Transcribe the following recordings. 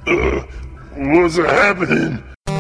What's happening?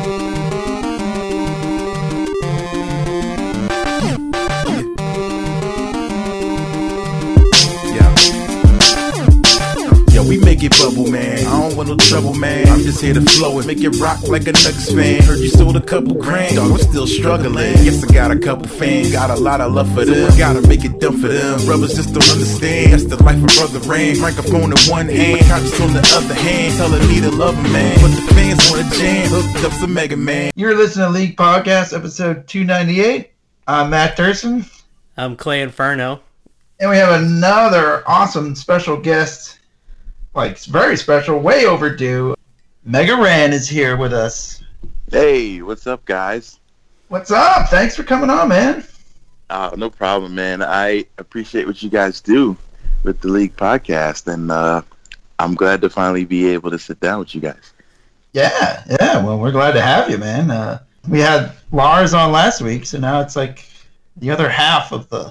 We make it bubble, man. I don't want no trouble, man. I'm just here to flow and make it rock like a Nuggets fan. Heard you sold a couple grand, dog, I'm still struggling. Yes, I got a couple fans, got a lot of love for them. I gotta make it done for them. Brothers just don't understand. That's the life of Brother Ran. Microphone in one hand, conscious on the other hand. Telling me to love him, man. But the fans want to jam. Hooked up some Mega Man. You're listening to League Podcast, episode 298. I'm Matt Thurston. I'm Clay Inferno. And we have another awesome special guest. Like, very special, way overdue. Mega Ran is here with us. Hey, what's up, guys? What's up? Thanks for coming on, man. No problem, man. I appreciate what you guys do with the League Podcast, and I'm glad to finally be able to sit down with you guys. Yeah. Well, we're glad to have you, man. We had Lars on last week, so now it's like the other half of the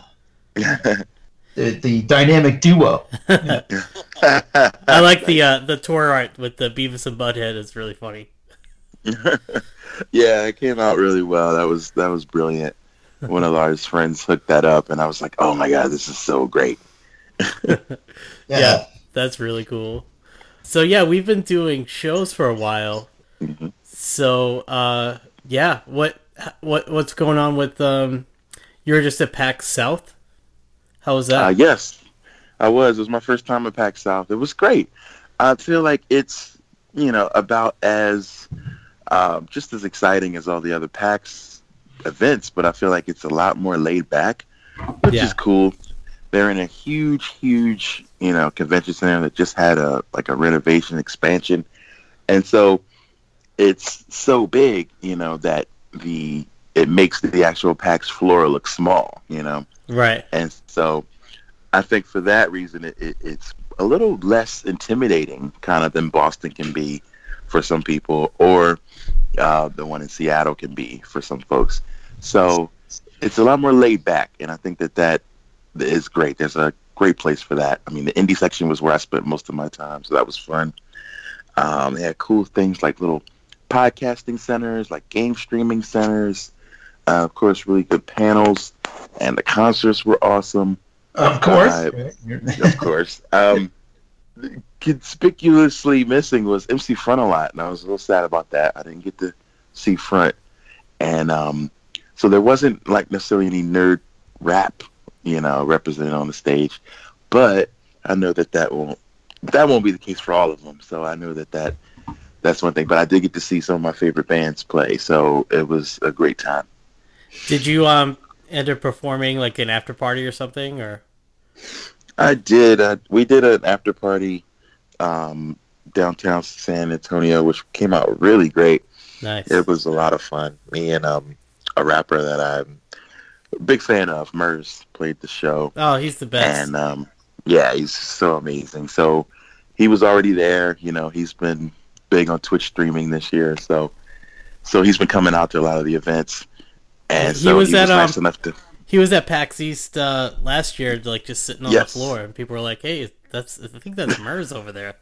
dynamic duo. Yeah. I like the tour art with the Beavis and Butthead. It's really funny. Yeah, it came out really well. That was brilliant. One of our friends hooked that up, and I was like, "Oh my god, this is so great!" Yeah, that's really cool. So yeah, we've been doing shows for a while. Mm-hmm. So yeah, what's going on with you were just at PAX South? How was that? Yes, I was. It was my first time at PAX South. It was great. I feel like it's, about as just as exciting as all the other PAX events, but I feel like it's a lot more laid back, which is cool. They're in a huge, convention center that just had a renovation expansion, and so it's so big, that it makes the actual PAX floor look small, Right. And so I think for that reason, it's a little less intimidating kind of than Boston can be for some people, or the one in Seattle can be for some folks. So it's a lot more laid back, and I think that is great. There's a great place for that. I mean, the indie section was where I spent most of my time, so that was fun. They had cool things like little podcasting centers, like game streaming centers. Of course, really good panels, and the concerts were awesome. Of course. Of course. Conspicuously missing was MC Front a lot, and I was a little sad about that. I didn't get to see Front. And so there wasn't necessarily any nerd rap, represented on the stage. But I know that won't be the case for all of them. So I know that's one thing. But I did get to see some of my favorite bands play, so it was a great time. Did you end up performing like an after party or something, or? I did. We did an after party downtown San Antonio, which came out really great. Nice. It was a lot of fun. Me and a rapper that I'm a big fan of, Murs, played the show. Oh, he's the best. And he's so amazing. So he was already there. He's been big on Twitch streaming this year. So he's been coming out to a lot of the events. And he was nice enough to. He was at PAX East last year, just sitting on the floor, and people were like, "Hey, I think that's Murs over there."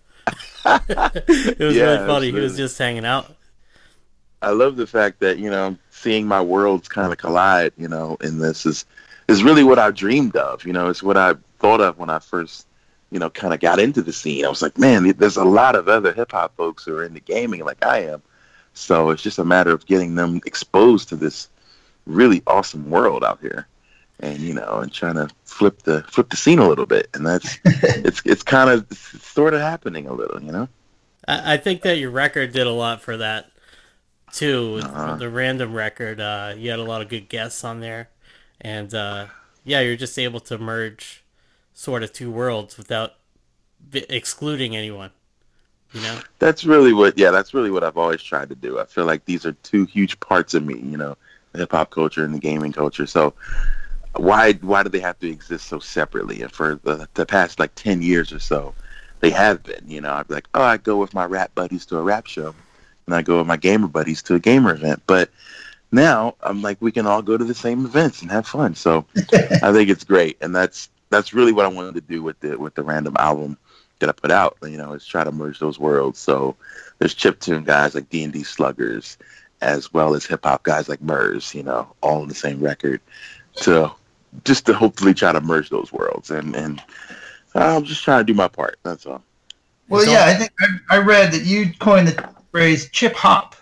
It was really funny. He was just hanging out. I love the fact that seeing my worlds kind of collide. In this is really what I dreamed of. It's what I thought of when I first kind of got into the scene. I was like, man, there's a lot of other hip hop folks who are into gaming like I am. So it's just a matter of getting them exposed to this really awesome world out here, and and trying to flip the scene a little bit, and that's it's kind of sort of happening a little. I think that your record did a lot for that too. The random record, you had a lot of good guests on there, and you're just able to merge sort of two worlds without excluding anyone. That's really what I've always tried to do. I feel like these are two huge parts of me, the hip hop culture and the gaming culture. So why do they have to exist so separately? And for the past 10 years or so, they have been. I'd be like, oh, I go with my rap buddies to a rap show, and I go with my gamer buddies to a gamer event. But now I'm like, we can all go to the same events and have fun. So I think it's great, and that's really what I wanted to do with the random album that I put out. Is try to merge those worlds. So there's chiptune guys like D&D Sluggers, as well as hip hop guys like Murs, all in the same record, to just to hopefully try to merge those worlds. And I'm just trying to do my part. That's all. Well, yeah, I think I read that you coined the phrase chip hop.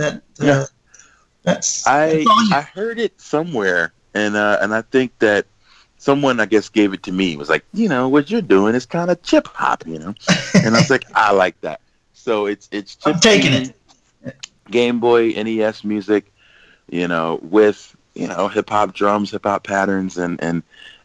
That's I heard it somewhere, and I think that someone, I guess, gave it to me. It was like, what you're doing is kind of chip hop, and I was like, I like that. So it's chip. I'm taking it. Game Boy, NES music, with hip hop drums, hip hop patterns, and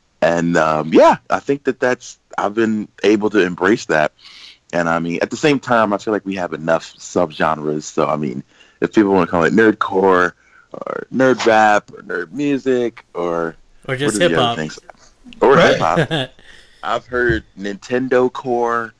I think that's I've been able to embrace that. And I mean, at the same time, I feel like we have enough subgenres. So I mean, if people want to call it nerdcore or nerd rap or nerd music or just hip hop or hip hop, I've heard Nintendo core.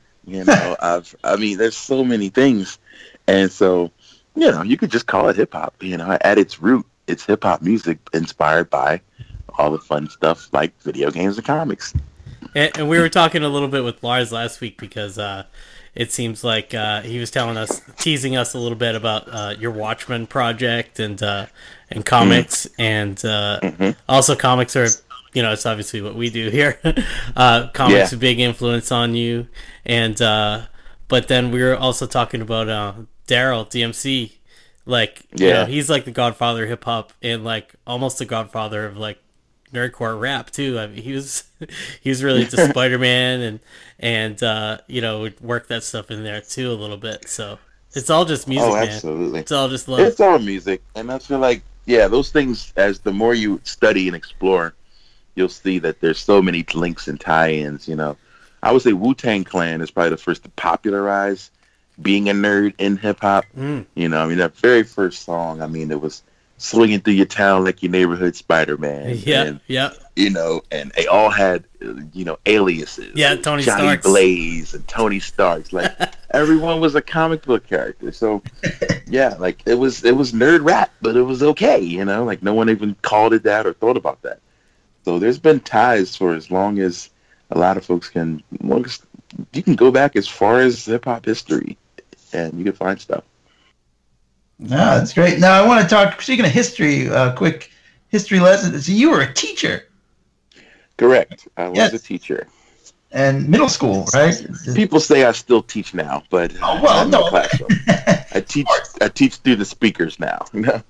I mean, there's so many things, and so you could just call it hip hop. At its root, it's hip hop music inspired by all the fun stuff like video games and comics. And we were talking a little bit with Lars last week because it seems like he was teasing us a little bit about your Watchmen project and comics, and also comics are, it's obviously what we do here. Comics a big influence on you, and but then we were also talking about Daryl DMC, he's like the godfather of hip hop and like almost the godfather of like nerdcore rap too. I mean, he was really into Spider-Man and would work that stuff in there too a little bit. So it's all just music, man. Absolutely. It's all just love. It's all music, and I feel like those things, as the more you study and explore, you'll see that there's so many links and tie-ins. I would say Wu-Tang Clan is probably the first to popularize being a nerd in hip hop. I mean, that very first song, I mean, it was swinging through your town like your neighborhood Spider-Man. Yeah. And they all had, aliases. Yeah, Tony Johnny Starks. Blaze and Tony Starks. Like, everyone was a comic book character. So, like, it was nerd rap, but it was okay, like, no one even called it that or thought about that. So there's been ties for as long as a lot of folks can. You can go back as far as hip-hop history, and you can find stuff. No, that's great. Now I want to talk. Speaking of history, quick history lesson. So you were a teacher. Correct. I was a teacher. And middle school, right? People say I still teach now, but no. No classroom. I teach through the speakers now.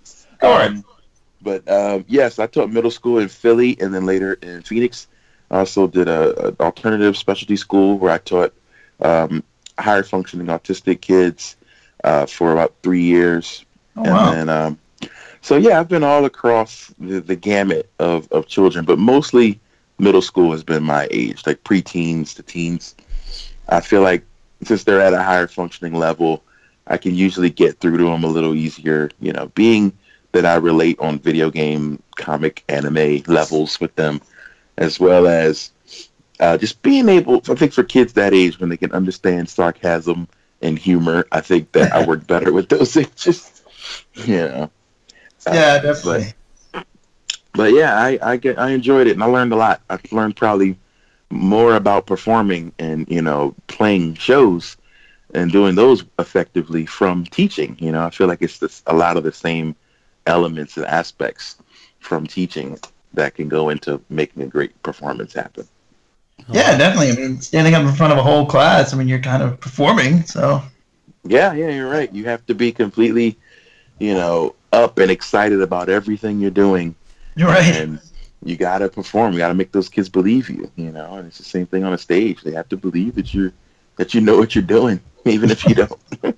But yes, I taught middle school in Philly and then later in Phoenix. I also did an alternative specialty school where I taught higher functioning autistic kids for about 3 years. Then, I've been all across the gamut of children, but mostly middle school has been my age, like preteens to teens. I feel like since they're at a higher functioning level, I can usually get through to them a little easier, being that I relate on video game, comic, anime levels with them, as well as just being able, I think for kids that age, when they can understand sarcasm and humor, I think that I work better with those ages. Yeah, definitely. But I enjoyed it, and I learned a lot. I learned probably more about performing and, playing shows and doing those effectively from teaching. I feel like it's just a lot of the same elements and aspects from teaching that can go into making a great performance happen. Yeah, definitely. I mean, standing up in front of a whole class, I mean, you're kind of performing, so. Yeah, you're right. You have to be completely, up and excited about everything you're doing. You're right. And you got to perform. You got to make those kids believe you, and it's the same thing on a stage. They have to believe that you know what you're doing, even if you don't.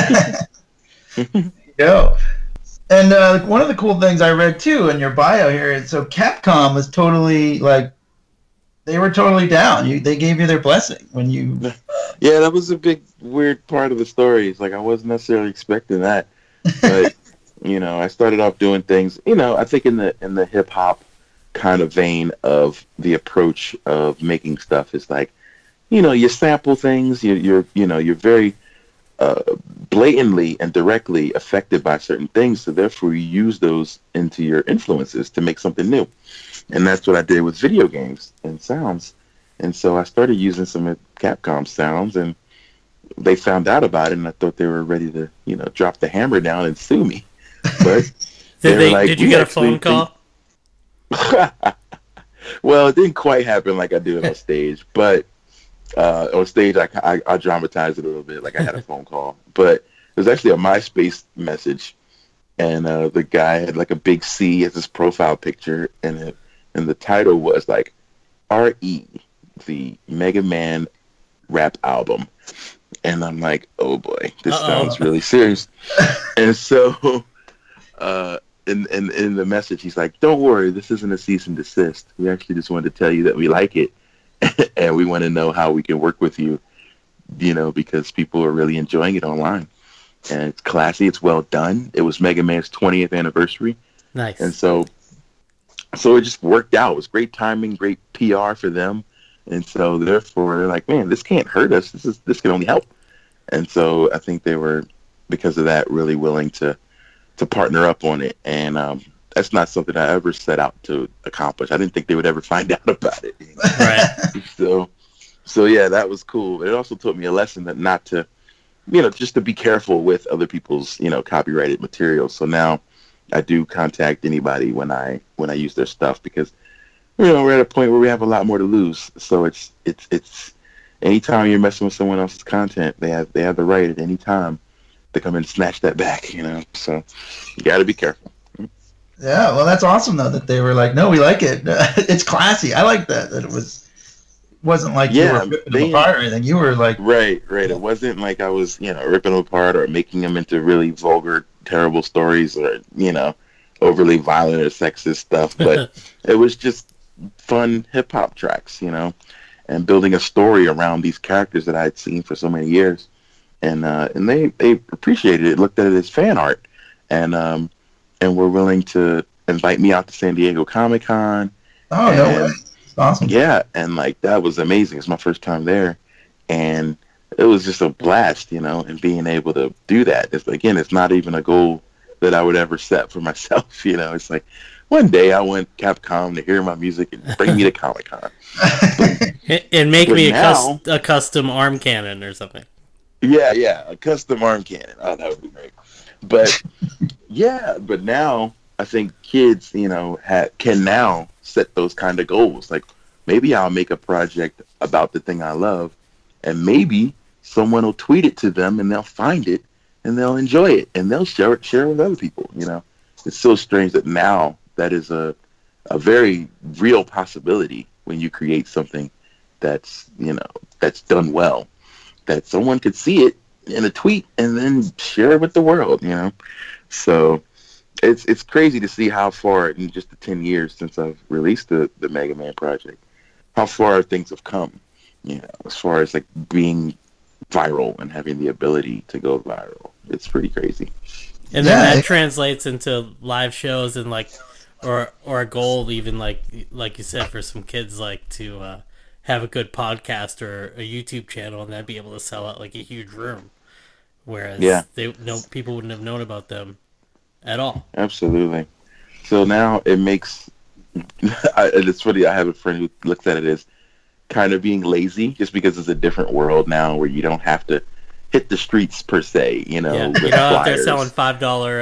And one of the cool things I read too in your bio here is so Capcom was totally they were totally down. They gave you their blessing when you. Yeah, that was a big weird part of the story. It's like I wasn't necessarily expecting that, but I started off doing things. I think in the hip hop kind of vein of the approach of making stuff is like, you sample things. You're very blatantly and directly affected by certain things, so therefore you use those into your influences to make something new. And that's what I did with video games and sounds. And so I started using some of Capcom sounds, and they found out about it, and I thought they were ready to, drop the hammer down and sue me. But Did you get a phone call? Well, it didn't quite happen like I do it on stage, but on stage I dramatized it a little bit, like I had a phone call. But it was actually a MySpace message, and the guy had like a big C as his profile picture, and the title was like R.E., the Mega Man rap album. And I'm like, oh boy, this sounds really serious. And so in the message, he's like, don't worry, this isn't a cease and desist. We actually just wanted to tell you that we like it, and we want to know how we can work with you, because people are really enjoying it online. And it's classy, it's well done. It was Mega Man's 20th anniversary. Nice. And so it just worked out. It was great timing, great PR for them. And so therefore they're like, man, this can't hurt us. This can only help. And so I think they were, because of that, really willing to partner up on it. And that's not something I ever set out to accomplish. I didn't think they would ever find out about it. Right. So yeah, that was cool. But it also taught me a lesson that not to, just to be careful with other people's, copyrighted material. So now I do contact anybody when I use their stuff, because we're at a point where we have a lot more to lose. So it's anytime you're messing with someone else's content, they have the right at any time to come and snatch that back, So you got to be careful. Yeah, well, that's awesome though that they were like, no, we like it. It's classy. I like that it wasn't like you were ripping them apart or anything. You were like right. It wasn't like I was ripping them apart or making them into really vulgar, terrible stories or overly violent or sexist stuff. But it was just fun hip hop tracks, and building a story around these characters that I had seen for so many years, and they appreciated it, looked at it as fan art, and were willing to invite me out to San Diego Comic-Con. Oh, no way. That's awesome. Yeah, and like that was amazing. It's my first time there, and it was just a blast, and being able to do that. It's not even a goal that I would ever set for myself. It's like, one day I want Capcom to hear my music and bring me to Comic-Con. And make me a custom arm cannon or something. Yeah, a custom arm cannon. Oh, that would be great. But but now I think kids, can now set those kind of goals. Like, maybe I'll make a project about the thing I love, and maybe someone will tweet it to them and they'll find it and they'll enjoy it and they'll share it with other people. It's so strange that now that is a very real possibility when you create something that's done well, that someone could see it in a tweet and then share it with the world, So it's crazy to see how far in just the 10 years since I've released the Mega Man project, how far things have come, as far as like being viral and having the ability to go viral. It's pretty crazy. And then that translates into live shows and like, or a goal even like you said, for some kids, like to have a good podcast or a YouTube channel, and then be able to sell out like a huge room, whereas people wouldn't have known about them at all. Absolutely. So now it makes it's funny. I have a friend who looks at it as kind of being lazy, just because it's a different world now where you don't have to hit the streets per se. With flyers. They're selling $5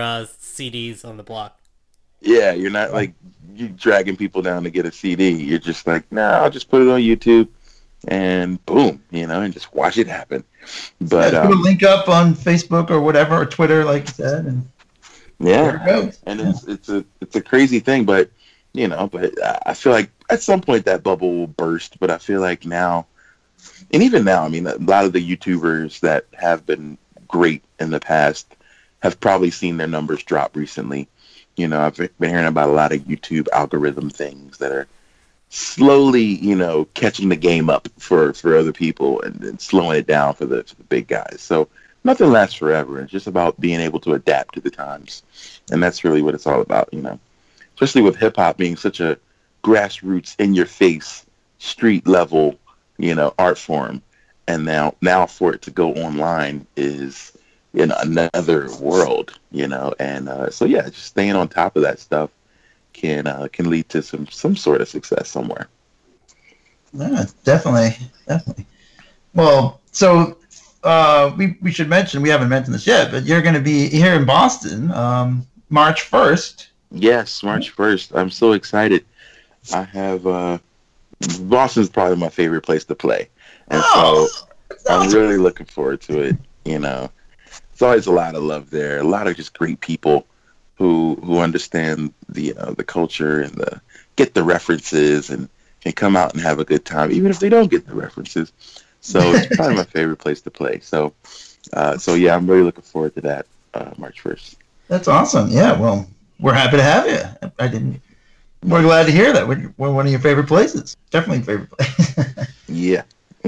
CDs on the block. Yeah, you're not like you dragging people down to get a CD. You're just like, I'll just put it on YouTube and boom, and just watch it happen. But put a link up on Facebook or whatever, or Twitter, like you said, and there it goes. And it's a crazy thing, but but I feel like at some point that bubble will burst. But I feel like now, and even now, I mean, a lot of the YouTubers that have been great in the past have probably seen their numbers drop recently. I've been hearing about a lot of YouTube algorithm things that are slowly, catching the game up for other people and slowing it down for the big guys. So nothing lasts forever. It's just about being able to adapt to the times. And that's really what it's all about, especially with hip hop being such a grassroots, in your face, street level, art form. And now for it to go online is in another world, and so just staying on top of that stuff can lead to some sort of success somewhere. Yeah, definitely. Well, so we should mention, we haven't mentioned this yet, but you're going to be here in Boston March 1st. Yes, March 1st. I'm so excited. I have Boston's probably my favorite place to play, and so I'm really looking forward to it. You know, it's always a lot of love there, a lot of just great people who understand the culture and get the references and can come out and have a good time, even if they don't get the references. So it's probably my favorite place to play. So yeah, I'm really looking forward to that March 1st. That's awesome. Yeah, well, we're happy to have you. We're glad to hear that. We're one of your favorite places. Definitely favorite place. Yeah.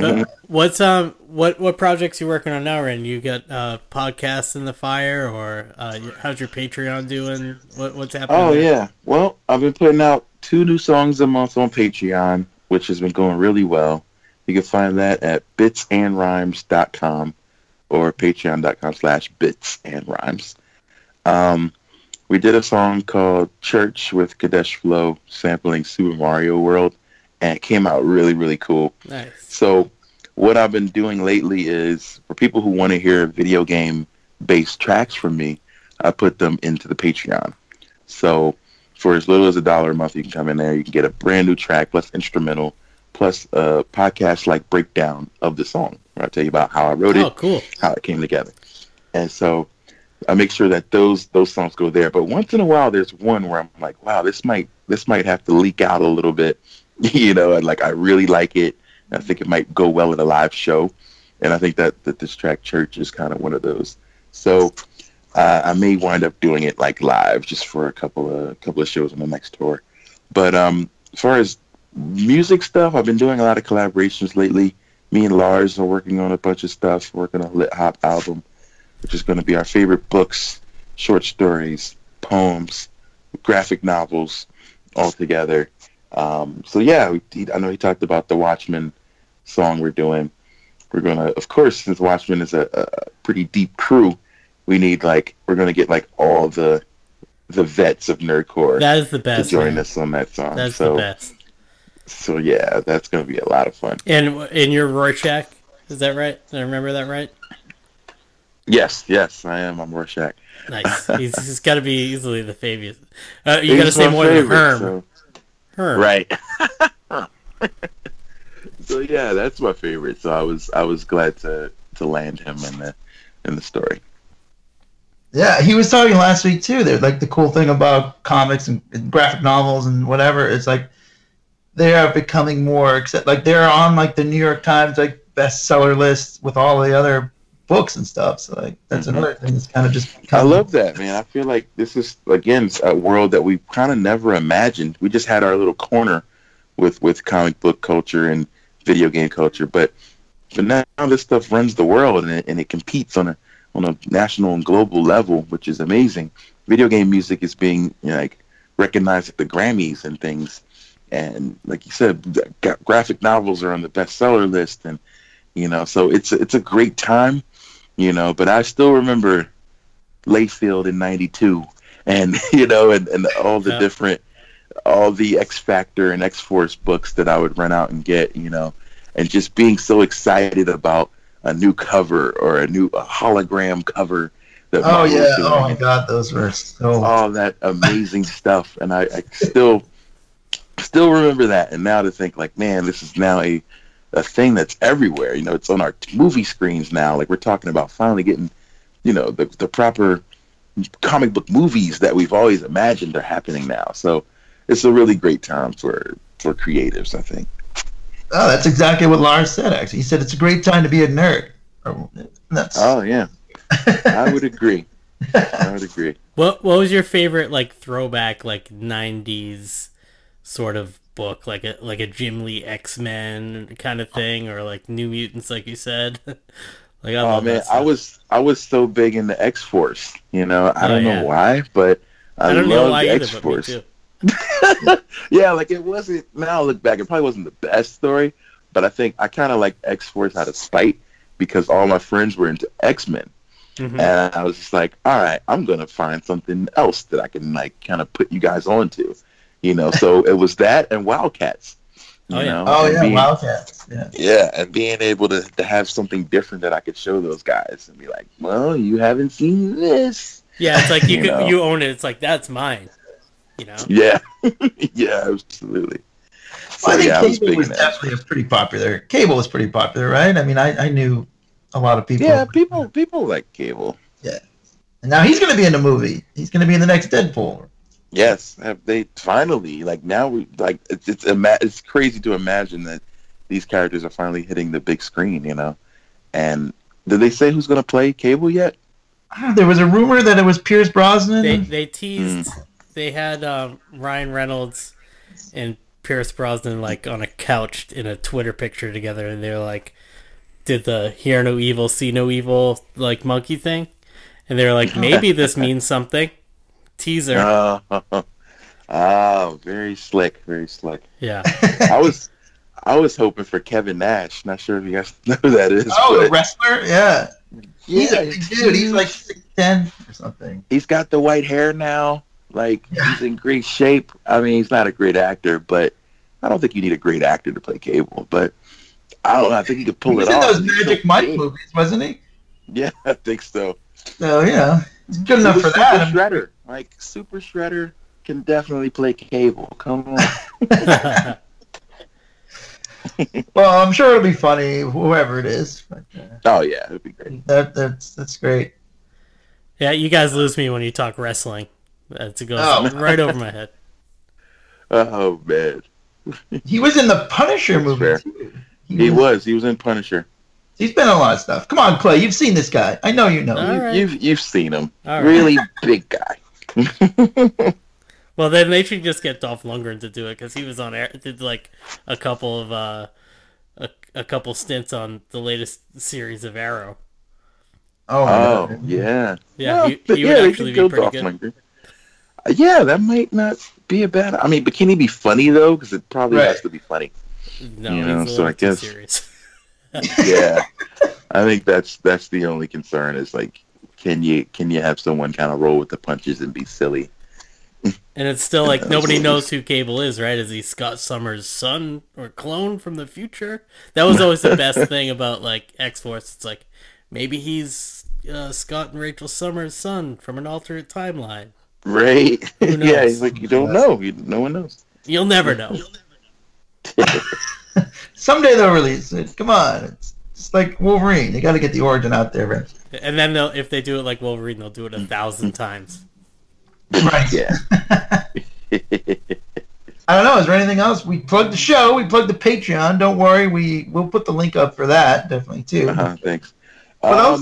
What projects you working on now, Ren? You got podcasts in the fire, or how's your Patreon doing? What's happening? Oh there? yeah. Well, I've been putting out 2 new songs a month on Patreon, which has been going really well. You can find that at bitsandrhymes.com or patreon.com/bitsandrhymes. We did a song called Church with Kadesh Flow sampling Super Mario World, and it came out really, really cool. Nice. So what I've been doing lately is, for people who want to hear video game-based tracks from me, I put them into the Patreon. So for as little as $1 a month, you can come in there. You can get a brand new track, plus instrumental, plus a podcast-like breakdown of the song, where I tell you about how I wrote it, cool, how it came together. And so I make sure that those songs go there. But once in a while, there's one where I'm like, wow, this might have to leak out a little bit, and like I really like it. I think it might go well at a live show, and I think that this track Church is kind of one of those. So I may wind up doing it like live, just for a couple of shows on the next tour. But as far as music stuff, I've been doing a lot of collaborations lately. Me and Lars are working on a bunch of stuff, working on a Lit Hop album, which is going to be our favorite books, short stories, poems, graphic novels, all together. So yeah, I know he talked about the Watchmen song we're doing. We're going to, of course, since Watchmen is a pretty deep crew, we're going to get like all the vets of nerdcore. That is the best. To join us on that song. That's the best. So yeah, that's going to be a lot of fun. And you're Rorschach, is that right? Did I remember that right? Yes, I am. I'm Rorschach. Nice. He's got to be easily the favorite. You got to say more than Herm. So. Herm. Right. So yeah, that's my favorite. So I was glad to land him in the story. Yeah, he was talking last week too. They're like the cool thing about comics and graphic novels and whatever. It's like they are becoming more like they're on like the New York Times like bestseller list with all the other books and stuff. So like that's another thing that's kind of just. I love that, man. I feel like this is again a world that we kind of never imagined. We just had our little corner with comic book culture and video game culture, but now this stuff runs the world and it competes on a national and global level, which is amazing. Video game music is being recognized at the Grammys and things, and like you said, graphic novels are on the bestseller list, and so it's a great time, But I still remember Layfield in '92, and and all the different, all the X Factor and X Force books that I would run out and get, and just being so excited about a new cover or a hologram cover. That oh my God, those were so all that amazing stuff, and I still remember that. And now to think like, man, this is now a thing that's everywhere. It's on our movie screens now. Like we're talking about finally getting, the proper comic book movies that we've always imagined are happening now. So it's a really great time for creatives, I think. Oh, that's exactly what Lars said, actually. He said it's a great time to be a nerd. Oh, yeah. I would agree. What was your favorite, throwback, 90s sort of book? Like a Jim Lee X-Men kind of thing? Or, New Mutants, like you said? I was so big into X-Force, I don't know why, but I loved X-Force. Yeah, it wasn't. Now I look back, it probably wasn't the best story, but I think I kind of like X-Force out of spite because all my friends were into X-Men, and I was just like, all right, I'm gonna find something else that I can kind of put you guys onto, So it was that and Wildcats, Oh, yeah. Oh and yeah, Wildcats. Yeah. yeah, and being able to have something different that I could show those guys and be like, well, you haven't seen this. Yeah, it's like You know? you own it. It's like, that's mine. You know? Yeah, yeah, absolutely. So Well, I think yeah, I was Cable big was in that. definitely a pretty popular. Cable was pretty popular, right? I mean, I knew a lot of people. Yeah, people like Cable. Yeah. And now he's going to be in a movie. He's going to be in the next Deadpool. Yes, have they finally like now? It's crazy to imagine that these characters are finally hitting the big screen, you know. And did they say who's going to play Cable yet? There was a rumor that it was Pierce Brosnan. They teased. They had Ryan Reynolds and Pierce Brosnan like on a couch in a Twitter picture together, and they're like, did the hear no evil, see no evil like monkey thing, and they're like, maybe this means something. Teaser. Oh, very slick, very slick. Yeah. I was hoping for Kevin Nash. Not sure if you guys know who that is. Oh, the wrestler? Yeah. He's a yeah, big dude. He's like 6'10" or something. he's got the white hair now. Like he's in great shape. I mean, he's not a great actor, but I don't think you need a great actor to play Cable. But I don't know. I think he could pull He was it in off. those He's Magic so Mike big. movies, wasn't he? Yeah, I think so. So, yeah. He's good He enough was for Super that. Shredder. Like Super Shredder can definitely play Cable. Come on. Well, I'm sure it'll be funny, whoever it is. But, Oh yeah, it'd be great. that's great. Yeah, you guys lose me when you talk wrestling. It goes right over my head. Oh man, He was in the Punisher movie, fair. too. He was in Punisher. He's been in a lot of stuff. Come on, Clay. You've seen this guy. I know you know. All right. You've seen him. All right. Really big guy. Well, then they should just get Dolph Lundgren to do it because he was on air. Did like a couple of a couple stints on the latest series of Arrow. Oh, my Oh God. yeah. Yeah, he but would they actually could be go pretty Dolph good. Lundgren. Yeah, that might not be a bad. I mean, but can he be funny though? Because it probably Right. has to be funny. No, You know, he's a so little I too guess- serious. Yeah, I think that's the only concern is like, can you have someone kind of roll with the punches and be silly? And it's still like nobody knows who Cable is, right? Is he Scott Summers' son or clone from the future? That was always the best thing about like X-Force. It's like maybe he's Scott and Rachel Summers' son from an alternate timeline. Right? Who knows? Yeah, he's like, you don't know. No one knows. You'll never know. Someday they'll release it. Come on. It's like Wolverine. You got to get the origin out there, Vince. And then if they do it like Wolverine, they'll do it 1,000 times. Right. Yeah. I don't know. Is there anything else? We plugged the show. We plugged the Patreon. Don't worry. We'll put the link up for that definitely too. Thanks. What else?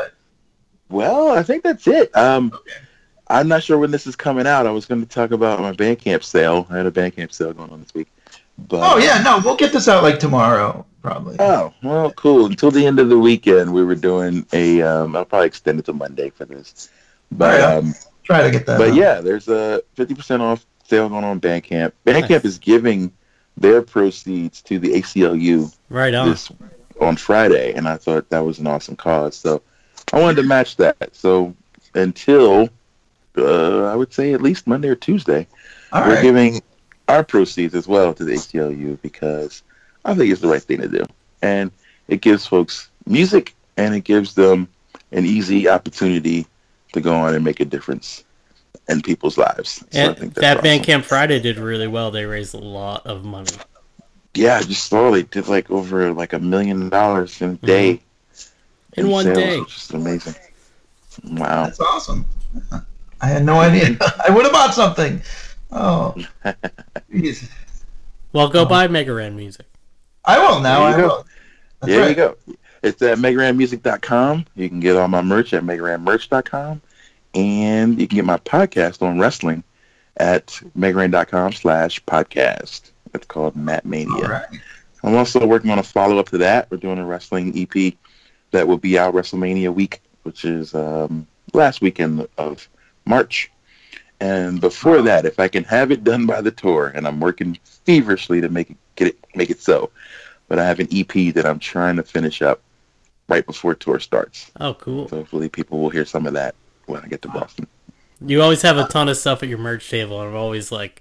Well, I think that's it. I'm not sure when this is coming out. I was going to talk about my Bandcamp sale. I had a Bandcamp sale going on this week. But, Oh yeah, no, we'll get this out like tomorrow probably. Oh, well, cool. Until the end of the weekend, we were doing a. I'll probably extend it to Monday for this. But All right. Try to get that. but out. yeah, there's a 50% off sale going on Bandcamp. Bandcamp Nice. is giving their proceeds to the ACLU Right on. this on Friday, and I thought that was an awesome cause. So I wanted to match that. So until I would say at least Monday or Tuesday, All we're right. giving our proceeds as well to the ACLU because I think it's the right thing to do, and it gives folks music and it gives them an easy opportunity to go on and make a difference in people's lives. So I And think that that's awesome. Bandcamp Friday did really well. They raised a lot of money. Yeah, I just saw they did like over like $1 million in a day. In one sales, day. which is amazing. Wow. That's awesome. I had no idea. I would have bought something. Oh. Jeez. Well, go buy Mega Ran music. I will now. There you I go. will. That's There right. you go. It's at megaranmusic.com. You can get all my merch at megaranmerch.com. And you can get my podcast on wrestling at megaran.com/podcast. It's called Matt Mania. All right. I'm also working on a follow-up to that. We're doing a wrestling EP that will be out WrestleMania week, which is last weekend of March. And before that, if I can have it done by the tour, and I'm working feverishly to make it so, but I have an EP that I'm trying to finish up right before tour starts. Oh, cool. So hopefully people will hear some of that when I get to Boston. You always have a ton of stuff at your merch table, and I'm always like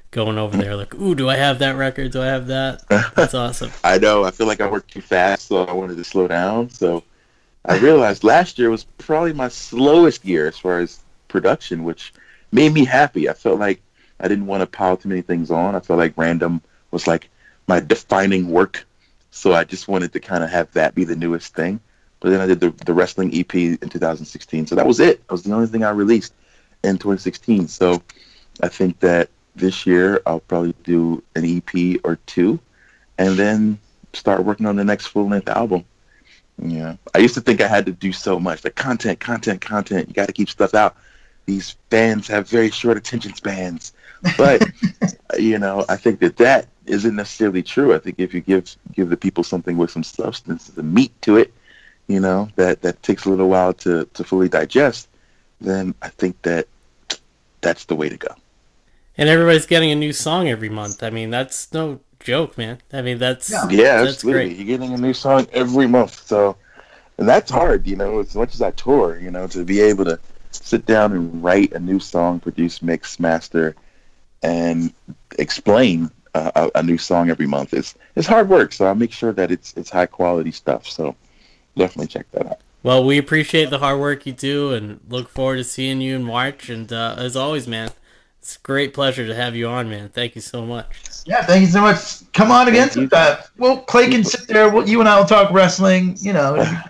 going over there like, ooh, do I have that record? Do I have that? That's awesome. I know. I feel like I worked too fast, so I wanted to slow down. So I realized last year was probably my slowest year as far as production, which made me happy. I felt like I didn't want to pile too many things on. I felt like Random was like my defining work. So I just wanted to kind of have that be the newest thing. But then I did the wrestling EP in 2016. So that was it. That was the only thing I released in 2016. So I think that this year I'll probably do an EP or two and then start working on the next full-length album. Yeah. I used to think I had to do so much. Like content. You got to keep stuff out. These fans have very short attention spans. But, I think that isn't necessarily true. I think if you give the people something with some substance, the meat to it, that takes a little while to fully digest, then I think that's the way to go. And everybody's getting a new song every month. I mean, that's no joke, man. I mean, that's absolutely. Great. You're getting a new song every month. So, and that's hard, as much as I tour, to be able to sit down and write a new song, produce, mix, master, and explain a new song every month. It's hard work, so I make sure that it's high quality stuff. So definitely check that out. Well, we appreciate the hard work you do and look forward to seeing you in March. And as always, man, it's a great pleasure to have you on, man. Thank you so much. Yeah, thank you so much. Come on again sometime. Well, Clay can sit there. You and I will talk wrestling. Nice.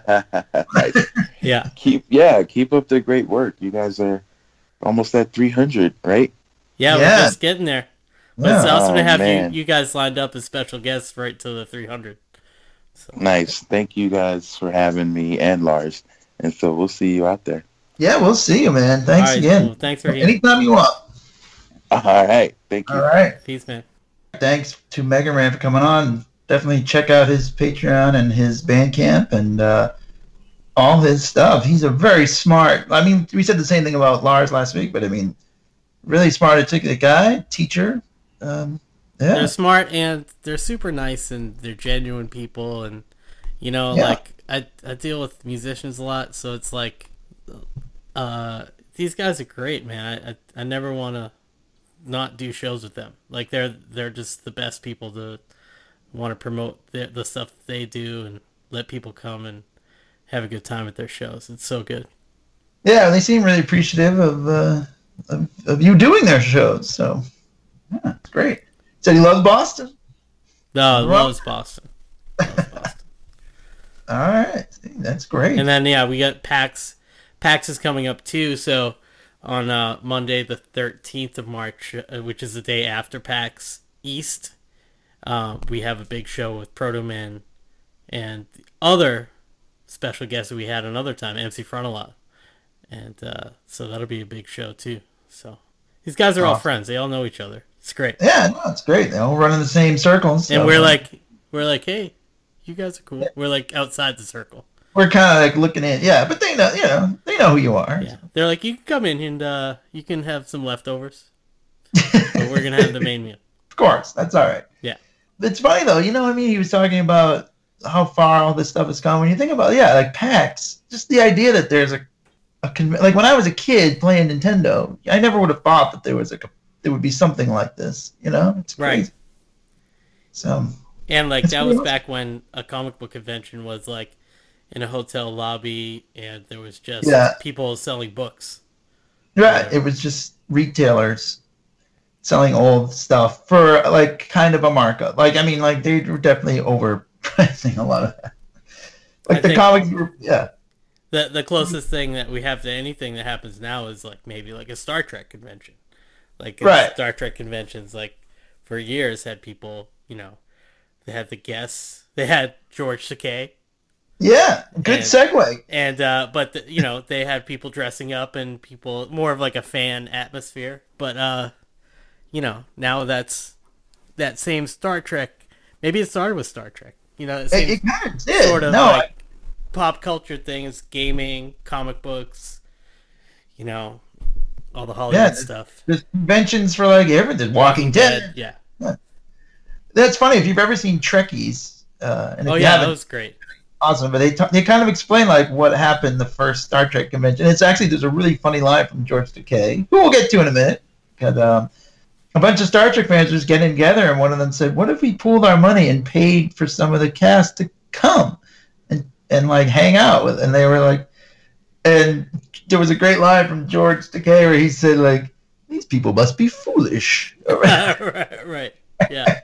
Yeah. Keep up the great work. You guys are almost at 300, right? Yeah, we're just getting there. But it's awesome to have man. you guys lined up as special guests right to the 300. So. Nice. Thank you guys for having me and Lars. And so we'll see you out there. Yeah, we'll see you, man. Thanks again. Cool. Thanks for anytime you want. All right. Thank you. All right. Peace, man. Thanks to Mega Ran for coming on. Definitely check out his Patreon and his Bandcamp and all his stuff. He's a very smart. I mean, we said the same thing about Lars last week, but I mean, really smart, articulate guy, teacher. They're smart and they're super nice and they're genuine people. And, like I deal with musicians a lot. So it's like, these guys are great, man. I never want to not do shows with them. Like they're just the best people to want to promote the stuff that they do and let people come and have a good time at their shows. It's so good. Yeah, they seem really appreciative of you doing their shows. So yeah, it's great. Said he loves Boston. No, he loves Boston. All right, that's great. And then we got PAX. PAX is coming up too. So on Monday the 13th of March, which is the day after PAX East, we have a big show with Proto Man and the other special guest that we had another time, MC Frontalot. And so that'll be a big show too. So these guys are all friends. They all know each other. It's great. Yeah, no, it's great. They all run in the same circles. So. And we're like, hey, you guys are cool. Yeah. We're like outside the circle. We're kind of like looking in, but they know, they know who you are. Yeah, they're like, you can come in and you can have some leftovers, but we're gonna have the main meal. Of course, that's all right. Yeah, it's funny though. He was talking about how far all this stuff has come. When you think about, like PAX, just the idea that there's like when I was a kid playing Nintendo, I never would have thought that there would be something like this. It's crazy. Right. So. And like that was back when a comic book convention was like in a hotel lobby and there was just people selling books. Right. It was just retailers selling old stuff for like kind of a markup. Like, I mean, like they were definitely overpricing a lot of that. Like the comics were, The closest thing that we have to anything that happens now is like maybe like a Star Trek convention. Like Star Trek conventions, like for years had people, they had the guests. They had George Takei. Yeah, good segue. And but they had people dressing up and people more of like a fan atmosphere. But now that's that same Star Trek. Maybe it started with Star Trek. It kind of did. Sort of like pop culture things, gaming, comic books. All the Hollywood stuff. There's conventions for like everything. Walking Dead. Yeah. That's funny if you've ever seen Trekkies. And that was great. Awesome, but they kind of explain like what happened the first Star Trek convention. It's actually there's a really funny line from George Takei, who we'll get to in a minute. Because a bunch of Star Trek fans was getting together, and one of them said, "What if we pooled our money and paid for some of the cast to come and like hang out with?" And they were like, and there was a great line from George Takei where he said, like, "These people must be foolish." right. Yeah.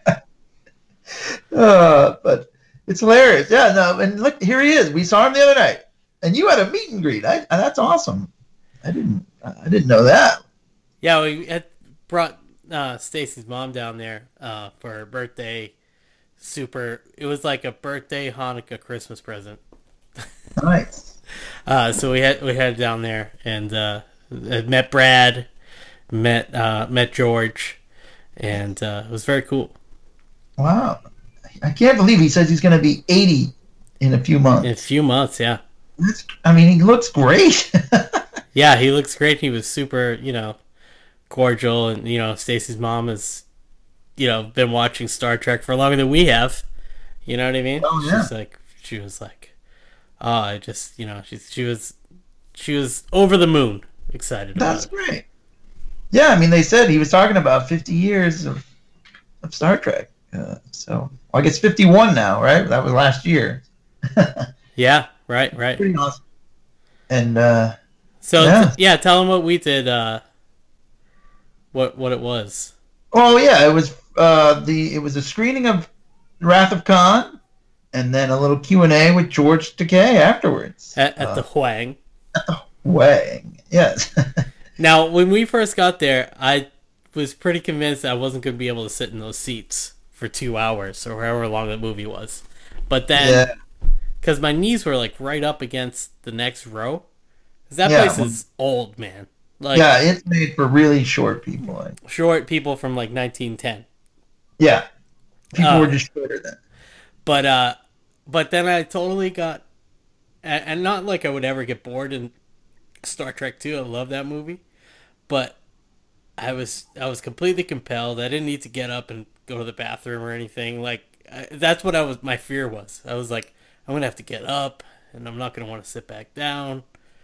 But it's hilarious. Yeah, no, and look, here he is. We saw him the other night, and you had a meet and greet. That's awesome. I didn't know that. Yeah, we had brought Stacy's mom down there for her birthday. It was like a birthday, Hanukkah, Christmas present. Nice. So we had down there and met Brad, met George, and it was very cool. Wow, I can't believe he says he's going to be 80 in a few months. In a few months, yeah. He looks great. Yeah, he looks great. He was super, cordial, and Stacy's mom has, been watching Star Trek for longer than we have. You know what I mean? Oh, yeah. She was like, she was over the moon excited about it. That's great. Yeah, they said he was talking about 50 years of Star Trek. So I guess 51 now, right? That was last year. Yeah, right. Pretty awesome. And tell him what we did. What it was. Oh yeah, it was a screening of Wrath of Khan, and then a little Q&A with George Takei afterwards at the Huang. At the Huang, yes. Now, when we first got there, I was pretty convinced I wasn't going to be able to sit in those seats for 2 hours or however long the movie was. But then, because my knees were like right up against the next row, because that place is old, man. Like, yeah, it's made for really short people. Short people from like 1910. Yeah, people were just shorter then. But then I totally got, and not like I would ever get bored in Star Trek 2. I love that movie, but I was completely compelled. I didn't need to get up and go to the bathroom or anything. Like that's what my fear was. I was like, I'm gonna have to get up, and I'm not gonna want to sit back down.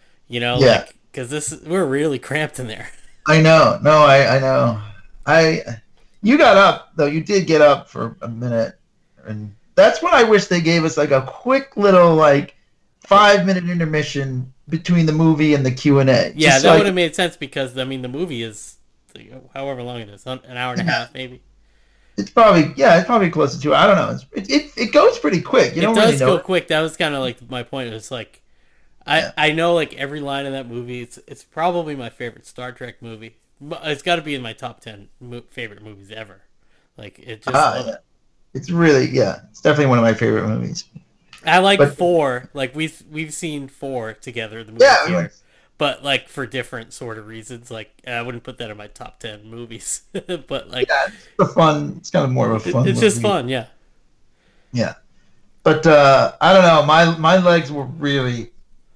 Because we're really cramped in there. I know. No, I know. You got up though. You did get up for a minute, and that's when I wish they gave us like a quick little like 5-minute intermission between the movie and the Q&A. Yeah, that would have made sense because the movie is however long it is, an hour and a half maybe. It's probably close to 2. I don't know. It goes pretty quick. It does go quick. That was kind of like my point. It was like I know like every line in that movie. It's probably my favorite Star Trek movie. It's got to be in my top 10 favorite movies ever. Like it just. It's really it's definitely one of my favorite movies. I like 4. Like we've seen 4 together. The movie theater, but like for different sort of reasons. Like I wouldn't put that in my top 10 movies. But like it's fun. It's kind of more of a fun. It's just fun, yeah. Yeah, but I don't know. My legs were really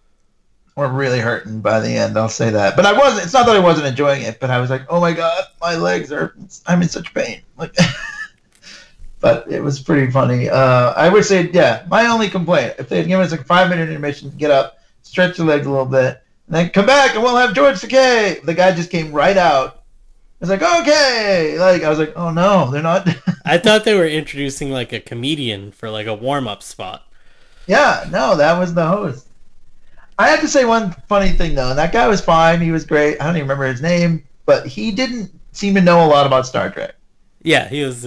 hurting by the end. I'll say that. But I wasn't. It's not that I wasn't enjoying it, but I was like, oh my god, my legs are. I'm in such pain. Like. But it was pretty funny. I would say, my only complaint, if they had given us a 5-minute intermission to get up, stretch your legs a little bit, and then come back and we'll have George Takei. The guy just came right out. I was like, okay. I was like, oh no, they're not. I thought they were introducing like a comedian for like a warm-up spot. Yeah, no, that was the host. I have to say one funny thing though, and that guy was fine. He was great. I don't even remember his name, but he didn't seem to know a lot about Star Trek. Yeah, he was...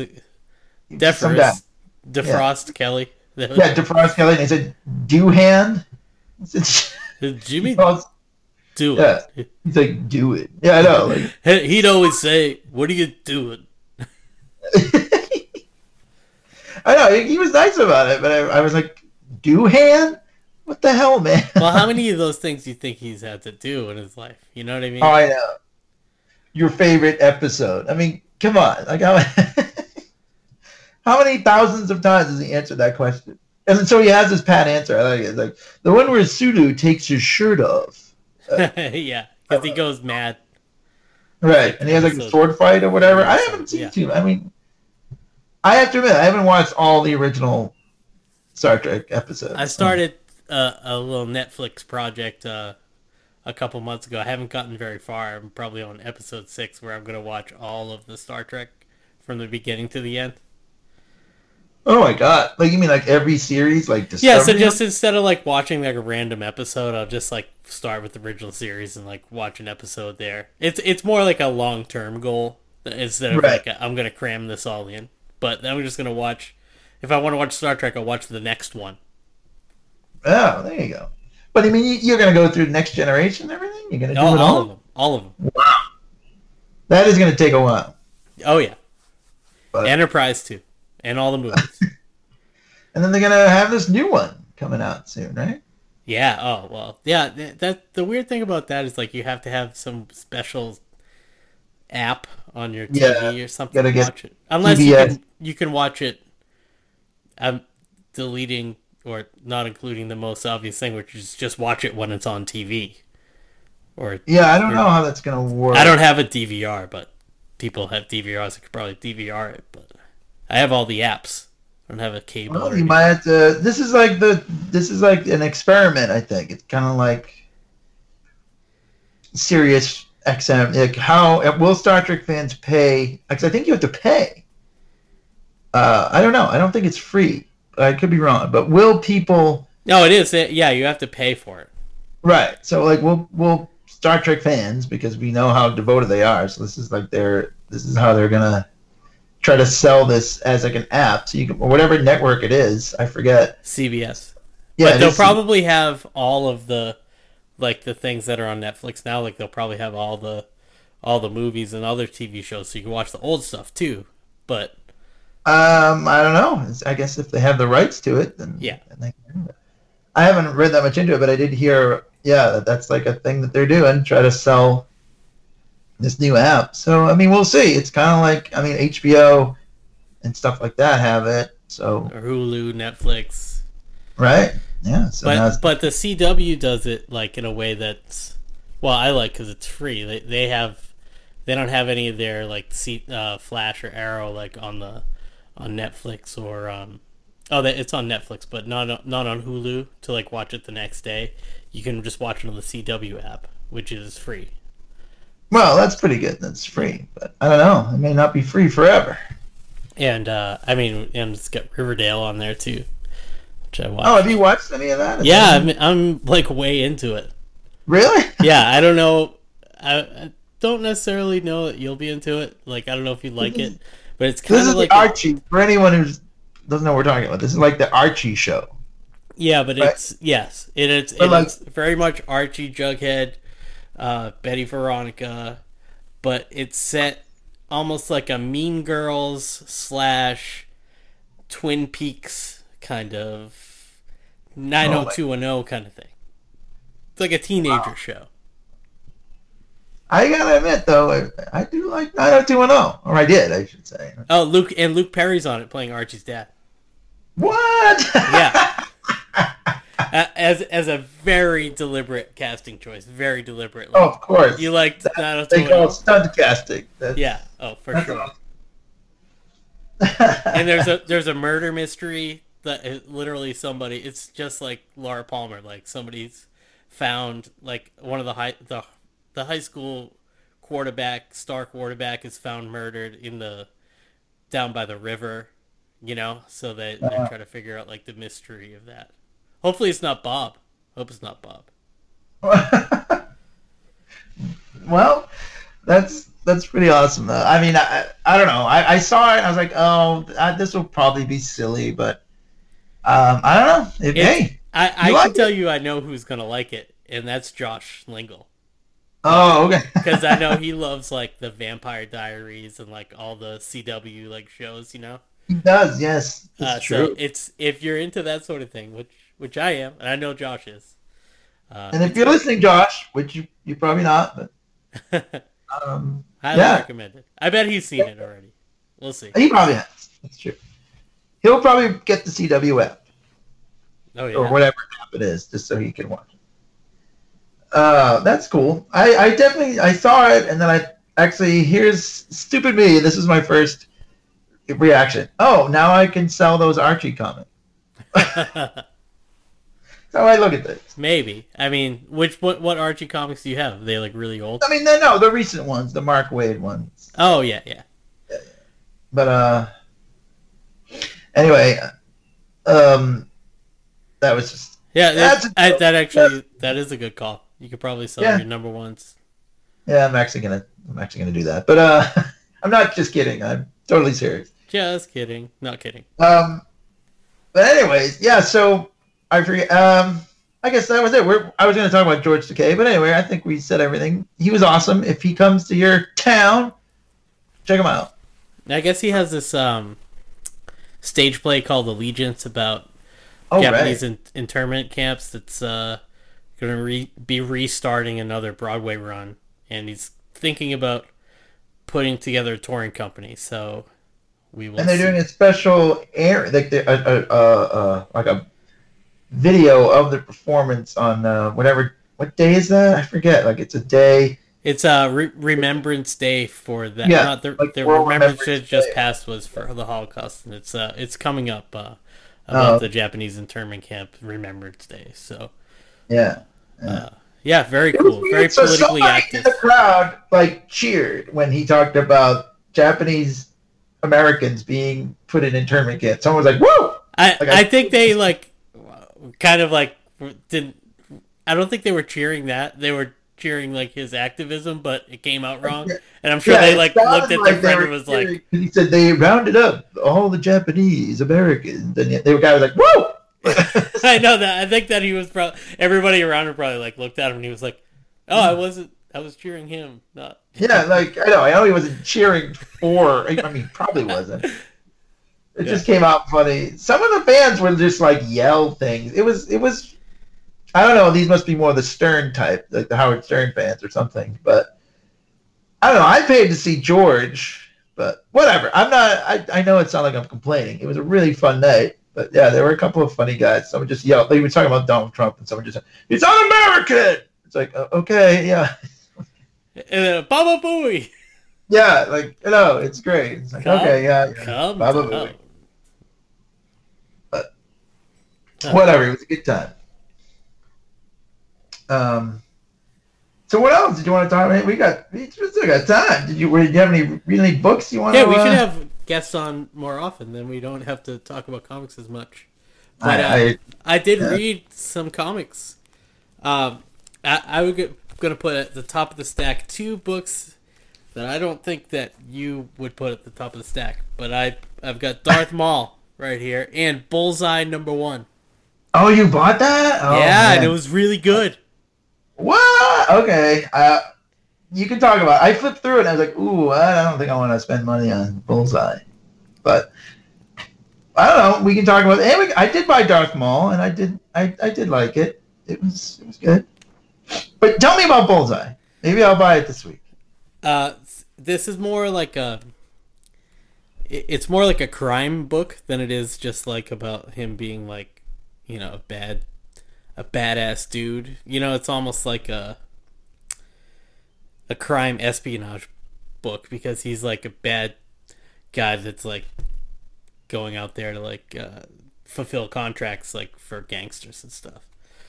DeFrost Kelly. Yeah, DeFrost Kelly. And he said, "Do hand." Jimmy, do it. Yeah. He's like, "Do it." Yeah, I know. Like, he'd always say, "What are you doing?" I know he was nice about it, but I was like, "Do hand? What the hell, man?" Well, how many of those things do you think he's had to do in his life? You know what I mean? Oh, I know. Your favorite episode? I mean, come on, like how many thousands of times has he answered that question? And so he has this pat answer. I like it. It's like the one where Sulu takes his shirt off. Yeah, because he goes mad. Right, and he has like a sword fight or whatever. I haven't seen too. I mean, I have to admit, I haven't watched all the original Star Trek episodes. I started a little Netflix project a couple months ago. I haven't gotten very far. I'm probably on episode 6, where I'm gonna watch all of the Star Trek from the beginning to the end. Oh my god! Like you mean like every series, like Discovery? Yeah, so just instead of like watching like a random episode, I'll just like start with the original series and like watch an episode there. It's more like a long term goal instead of Right. like I'm gonna cram this all in. But then I'm just gonna watch. If I want to watch Star Trek, I'll watch the next one. Oh, there you go. But I mean, you're gonna go through Next Generation and everything. You're gonna do it All of them. All of them. Wow, that is gonna take a while. Oh yeah. But- Enterprise too, and all the movies. And then they're gonna have this new one coming out soon, right? Yeah. Oh well. Yeah. That the weird thing about that is like you have to have some special app on your TV or something gotta to get watch it. Unless PBS. you can watch it. I'm deleting or not including the most obvious thing, which is just watch it when it's on TV. Or Yeah, I don't know how that's gonna work. I don't have a DVR, but people have DVRs. I could probably DVR it, but I have all the apps. I don't have a cable. Well, or you might have to. This is like an experiment. I think it's kind of like Sirius XM. Like how will Star Trek fans pay? Because I think you have to pay. I don't know. I don't think it's free. I could be wrong, but will people? No, it is. Yeah, you have to pay for it. Right. So like, will Star Trek fans, because we know how devoted they are. So this is like this is how they're gonna try to sell this as like an app. So you can, or whatever network it is, I forget. CBS. Yeah, But it they'll is- probably have all of the the things that are on Netflix now. Like they'll probably have all the movies and other TV shows, so you can watch the old stuff too. But I don't know. I guess if they have the rights to it, then Yeah. then they can do it. I haven't read that much into it, but I did hear, that's like a thing that they're doing, try to sell this new app. So I mean, we'll see. It's kind of like, I mean, HBO and stuff like that have it. So or Hulu, Netflix. right, yeah. So now it's, But the CW does it like in a way that's I like because it's free. They don't have any of their like Flash or Arrow like on Netflix or it's on Netflix, but not on Hulu to like watch it the next day. You can just watch it on the CW app, which is free. well, that's pretty good. That's free, but I don't know. It may not be free forever. And and it's got Riverdale on there too, which I watched. Oh, have you watched any of that? Yeah, I'm like way into it. Really? Yeah, I don't know. I don't necessarily know that you'll be into it. Like, I don't know if you like it, but it's kind This of is like the Archie. For anyone who doesn't know what we're talking about, this is like the Archie show. yeah, but right? it's very much Archie, Jughead, Betty Veronica, but it's set almost like a Mean Girls / Twin Peaks kind of 90210 kind of thing. It's like a teenager show. I gotta admit, though, I do like 90210, or I did, I should say. Oh, Luke Perry's on it playing Archie's dad. What? Yeah. As a very deliberate casting choice, very deliberate. Oh, of course. You liked They call it 90210? stunt casting. Yeah. Oh, for That's sure. awesome. And there's a murder mystery that literally somebody. It's just like Laura Palmer. Like somebody's found like one of the high school star quarterback is found murdered down by the river. You know, so they try to figure out like the mystery of that. Hopefully it's not Bob. Hope it's not Bob. Well, that's pretty awesome, though. I mean, I don't know. I saw it, and I was like, oh, this will probably be silly, but I don't know. Hey, I you can like tell it? you I know who's going to like it, and that's Josh Lingle. Oh, okay. Because I know he loves like the Vampire Diaries and like all the CW like shows, you know. He does, yes. It's true. So it's if you're into that sort of thing, which I am, and I know Josh is. And if you're listening, Josh, which you're probably not, but highly yeah. recommend it. I bet he's seen it already. We'll see. he probably has. That's true. He'll probably get the CW app Oh yeah. or whatever app it is, just so he can watch it. That's cool. I definitely saw it, and then here's stupid me. This is my first reaction. Oh, now I can sell those Archie comics. how I look at this. Maybe. I mean, what Archie comics do you have? Are they like really old? I mean, no, the recent ones, the Mark Waid ones. Oh yeah. But anyway, that was just that is a good call. You could probably sell your number ones. Yeah, I'm actually gonna do that. But I'm not just kidding. I'm totally serious. Just kidding. Not kidding. But anyways, yeah. So I forget. I guess that was it. I was going to talk about George Takei, but anyway, I think we said everything. He was awesome. If he comes to your town, check him out. I guess he has this stage play called Allegiance about Japanese internment camps that's going to be restarting another Broadway run, and he's thinking about putting together a touring company. So we will. And they're doing a special air, like like a video of the performance on what day is that? I forget. Like it's a day. It's a Remembrance Day for that. Yeah, not the like Remembrance Day just passed was for the Holocaust, and it's coming up about the Japanese internment camp Remembrance Day. So yeah, very cool, very politically active. In the crowd like cheered when he talked about Japanese Americans being put in internment camps. Someone was like, "Whoa!" I think they kind of didn't. I don't think they were cheering that. They were cheering his activism, but it came out wrong. And I'm sure they looked at their friend and was cheering. Like, he said they rounded up all the Japanese Americans, and the guy was like, "Whoa!" I know that. I think that he was probably everybody around him probably looked at him and he was like, "Oh, I was cheering him, not." Yeah, I know he wasn't cheering for. I mean, probably wasn't. It just came out funny. Some of the fans were just yell things. It was. I don't know. These must be more the Stern type, like the Howard Stern fans or something. But I don't know. I paid to see George, but whatever. I'm not. I know it's not like I'm complaining. It was a really fun night. But yeah, there were a couple of funny guys. Someone just yelled. They were talking about Donald Trump, and someone just said, "It's un-American." It's like, okay, yeah. And then Baba Booey. Yeah, it's great. It's like, okay, yeah. Baba Booey. But whatever. It was a good time. So what else did you want to talk about? We still got time. Did you have any books you want to? Yeah, we should have guests on more often. Then we don't have to talk about comics as much. But I did read some comics. I was going to put at the top of the stack 2 books that I don't think that you would put at the top of the stack. But I've got Darth Maul right here and Bullseye #1. Oh, you bought that? Oh, yeah, man. And it was really good. What? Okay. You can talk about it. I flipped through it and I was like, ooh, I don't think I want to spend money on Bullseye. But I don't know. We can talk about it. Anyway, I did buy Darth Maul and I did like it. It was good. But tell me about Bullseye. Maybe I'll buy it this week. This is more like it's more like a crime book than it is just about him being a badass dude. It's almost like a crime espionage book because he's a bad guy that's going out there to fulfill contracts for gangsters and stuff.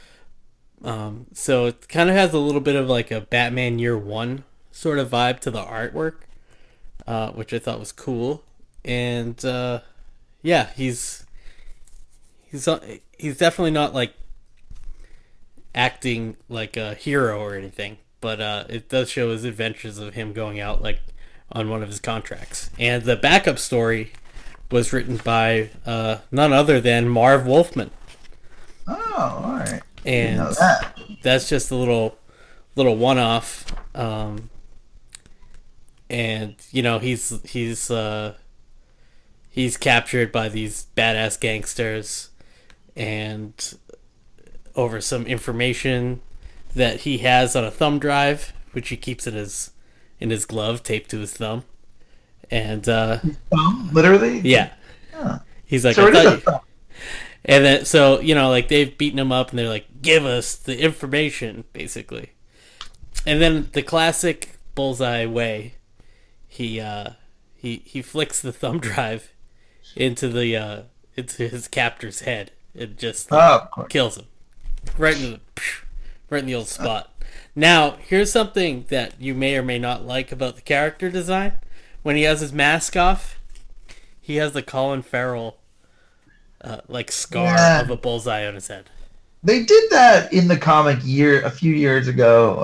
So it kind of has a little bit of a Batman Year One sort of vibe to the artwork, which I thought was cool. And yeah, he's definitely not acting like a hero or anything, but it does show his adventures of him going out on one of his contracts. And the backup story was written by none other than Marv Wolfman. Oh, all right. And that's just a little one-off. And he's captured by these badass gangsters, and over some information that he has on a thumb drive, which he keeps in his glove, taped to his thumb. And literally? Yeah. Huh. He's like, so it is a thumb. And then so they've beaten him up and they're like, give us the information, basically. And then the classic Bullseye way, he flicks the thumb drive into his captor's head and just kills him. right in the old spot. Now, here's something that you may or may not like about the character design. When he has his mask off, he has the Colin Farrell scar of a bullseye on his head. They did that in the comic a few years ago,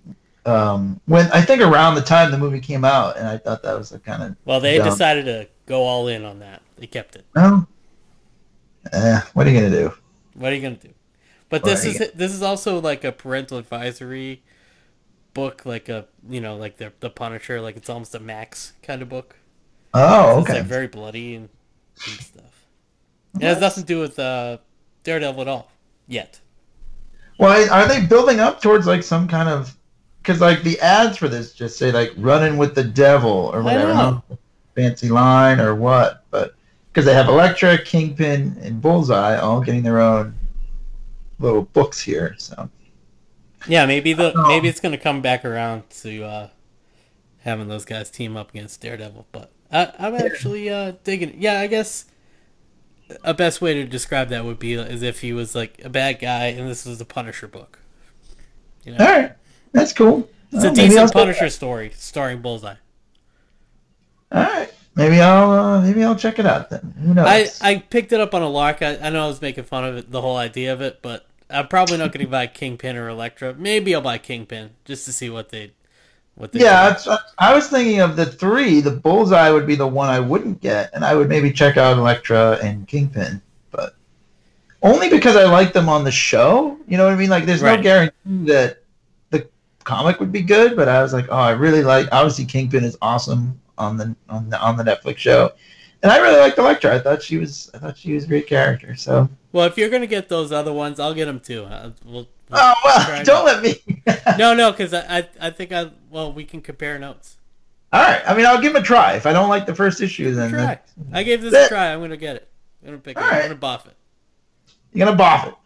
when I think around the time the movie came out, and I thought that was kind of. Well, they decided to go all in on that. They kept it. Well, what are you gonna do? What are you gonna do? But this is also like a parental advisory book, like the Punisher, like it's almost a Max kind of book. Oh, okay. It's like very bloody and stuff. It has nothing to do with Daredevil at all yet. Well, are they building up towards like some kind of? Because like the ads for this just say like "running with the devil" or whatever, fancy line or what? But because they have Elektra, Kingpin, and Bullseye all getting their own little books here, so yeah, maybe it's gonna come back around to having those guys team up against Daredevil. But I'm actually digging it. Yeah, I guess a best way to describe that would be as if he was like a bad guy and this was a Punisher book. All right, that's cool. It's a decent Punisher story starring Bullseye. All right, maybe I'll check it out then. Who knows? I picked it up on a lark. I know I was making fun of it, the whole idea of it, but I'm probably not going to buy Kingpin or Elektra. Maybe I'll buy Kingpin just to see what they. Yeah, I was thinking of the three. The Bullseye would be the one I wouldn't get, and I would maybe check out Elektra and Kingpin, but only because I like them on the show. You know what I mean? Like, there's no guarantee that the comic would be good, but I was like, oh, I really like. Obviously, Kingpin is awesome on the Netflix show, and I really liked Elektra. I thought she was a great character. So, well, if you're gonna get those other ones, I'll get them too. We'll don't let me. No, because I think we can compare notes. All right. I mean, I'll give them a try. If I don't like the first issue, then try. I gave this a try. I'm gonna get it. I'm gonna pick it. I'm gonna boff it. You're gonna boff it.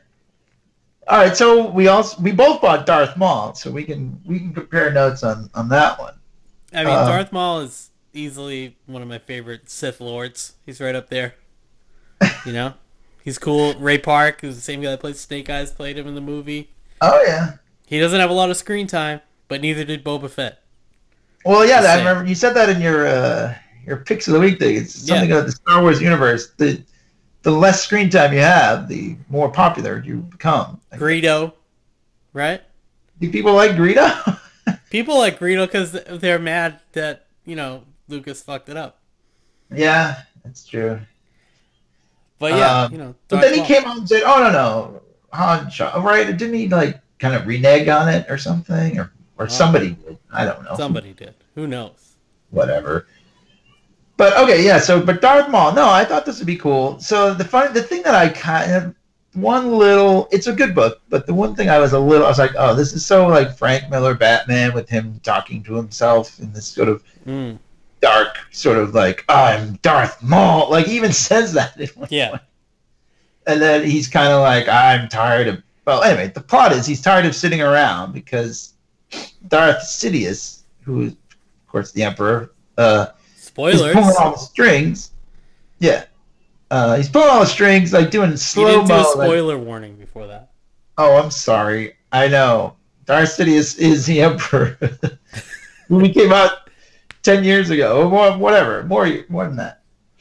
All right. So we both bought Darth Maul, so we can compare notes on that one. I mean, Darth Maul is easily one of my favorite Sith Lords. He's right up there. You know, he's cool. Ray Park, who's the same guy that played Snake Eyes, played him in the movie. Oh yeah. He doesn't have a lot of screen time, but neither did Boba Fett. Well, yeah, I remember you said that in your picks of the week thing. It's something about the Star Wars universe. The less screen time you have, the more popular you become. Greedo, right? Do people like Greedo? People like Greedo because they're mad that Lucas fucked it up. Yeah, that's true. But yeah, but then he came on and said, "Oh no, Han shot." Right? Didn't he like kind of renege on it or something, or somebody did? I don't know. Somebody did. Who knows? Whatever. But okay, yeah. So, but Darth Maul. No, I thought this would be cool. So the thing that I kind of it's a good book, but the one thing I was like, oh, this is so like Frank Miller Batman with him talking to himself in this sort of dark, sort of like, I'm Darth Maul. Like, he even says that in one point. And then he's kind of like, I'm tired of. Well, anyway, the plot is he's tired of sitting around because Darth Sidious, who is, of course, the Emperor, spoilers, is pulling all the strings. Yeah. He's pulling all the strings, like doing slow-mo. You didn't do a spoiler warning before that. Oh, I'm sorry. I know. Darth Sidious is the Emperor. Movie came out 10 years ago, or more, whatever, more than that.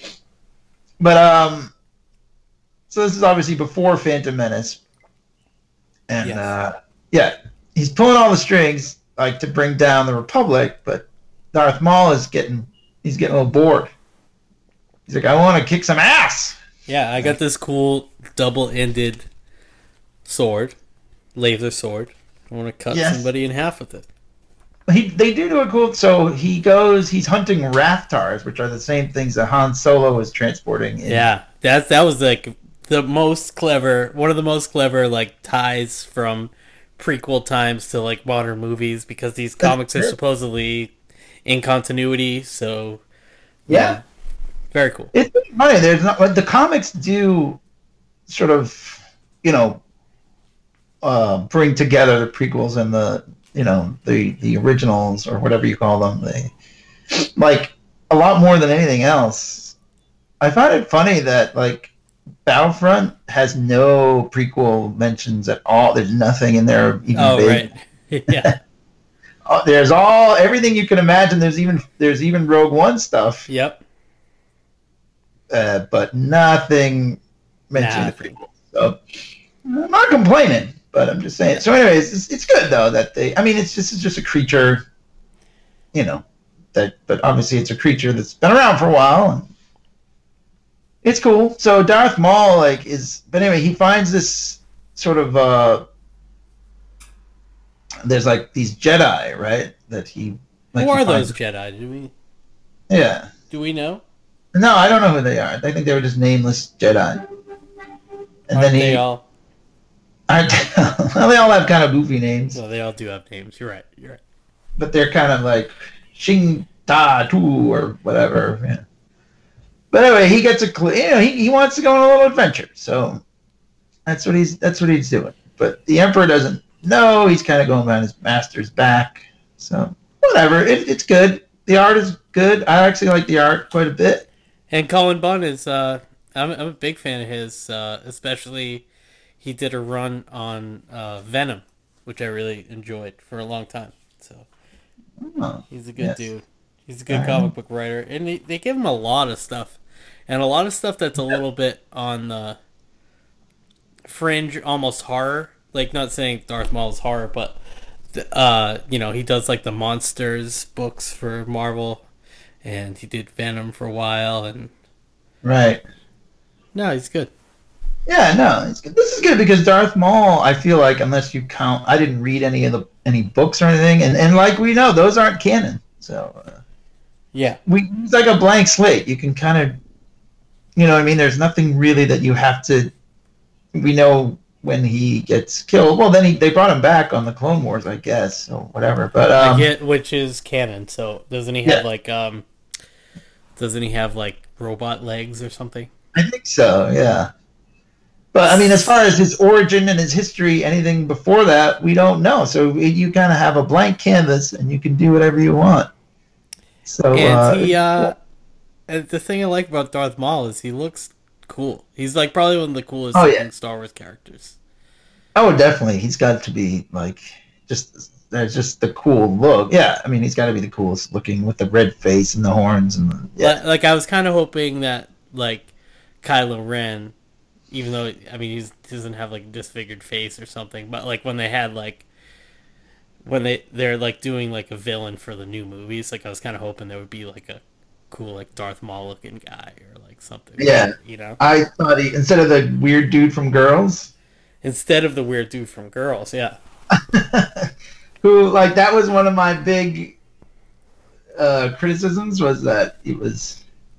But so this is obviously before Phantom Menace, and he's pulling all the strings like to bring down the Republic, but Darth Maul is getting a little bored. He's like, I want to kick some ass. Yeah, I got this cool double-ended sword, laser sword. I want to cut somebody in half with it. They do a cool. So he's hunting Raftars, which are the same things that Han Solo was transporting. Yeah, that was like one of the most clever like ties from prequel times to like modern movies, because these comics are supposedly in continuity. So yeah. Very cool. It's funny. There's not like the comics do sort of, bring together the prequels and the originals or whatever you call them. They like a lot more than anything else. I find it funny that like Battlefront has no prequel mentions at all. There's nothing in there even big. Right. Yeah. There's everything you can imagine. There's even Rogue One stuff. Yep. But nothing mentioning the prequel. So I'm not complaining, but I'm just saying. So, anyways, it's good though that it's just a creature, but obviously it's a creature that's been around for a while, and it's cool. So Darth Maul but anyway, he finds this sort of there's these Jedi, right? That he. Who are those Jedi? Yeah. Do we know? No, I don't know who they are. I think they were just nameless Jedi. And Aren't they all? Well, they all have kind of goofy names. Well, they all do have names. You're right. But they're kind of like Shing Ta Tu or whatever. Yeah. But anyway, he gets a clue. He wants to go on a little adventure. So that's what he's doing. But the Emperor doesn't know. He's kind of going behind his master's back. So whatever. It's good. The art is good. I actually like the art quite a bit. And Cullen Bunn is, I'm a big fan of his, especially he did a run on Venom, which I really enjoyed for a long time. So he's a good dude. He's a good comic book writer. And they give him a lot of stuff. And a lot of stuff that's a little bit on the fringe, almost horror. Like, not saying Darth Maul is horror, but, he does, the Monsters books for Marvel. And he did Venom for a while, and right. No, he's good. Yeah, no, it's good. This is good because Darth Maul, I feel like, unless you count, I didn't read any books or anything, and like we know, those aren't canon. So yeah, it's like a blank slate. You can kind of, you know what I mean. There's nothing really that you have to. We know when he gets killed. Well, then they brought him back on the Clone Wars, I guess, or whatever. But I get which is canon. So doesn't he have Doesn't he have robot legs or something? I think so, yeah. But I mean, as far as his origin and his history, anything before that, we don't know. So you kind of have a blank canvas, and you can do whatever you want. So and the thing I like about Darth Maul is he looks cool. He's probably one of the coolest Star Wars characters. Oh, definitely. He's got to be just the cool look. Yeah, I mean, he's got to be the coolest looking with the red face and the horns and I was kind of hoping that Kylo Ren, even though he doesn't have a disfigured face or something, but when they had when they're doing a villain for the new movies, I was kind of hoping there would be a cool Darth Maul looking guy or something. Yeah, I thought instead of the weird dude from Girls. Instead of the weird dude from Girls, yeah. Who that was one of my big criticisms was that he was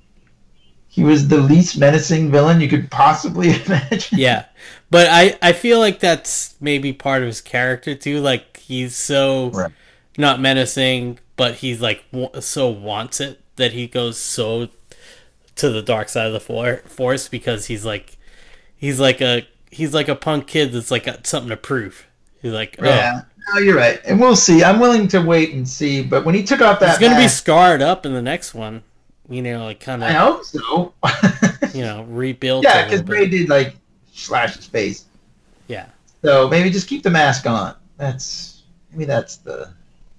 the least menacing villain you could possibly imagine. Yeah, but I feel that's maybe part of his character too. He's so not menacing, but he's so wants it that he goes so to the dark side of the force because he's like a punk kid that's got something to prove. He's yeah. No, you're right, and we'll see. I'm willing to wait and see. But when he took off that, he's going to be scarred up in the next one. Kind of. I hope so. Rebuilt. Yeah, because Ray did slash his face. Yeah. So maybe just keep the mask on. That's the.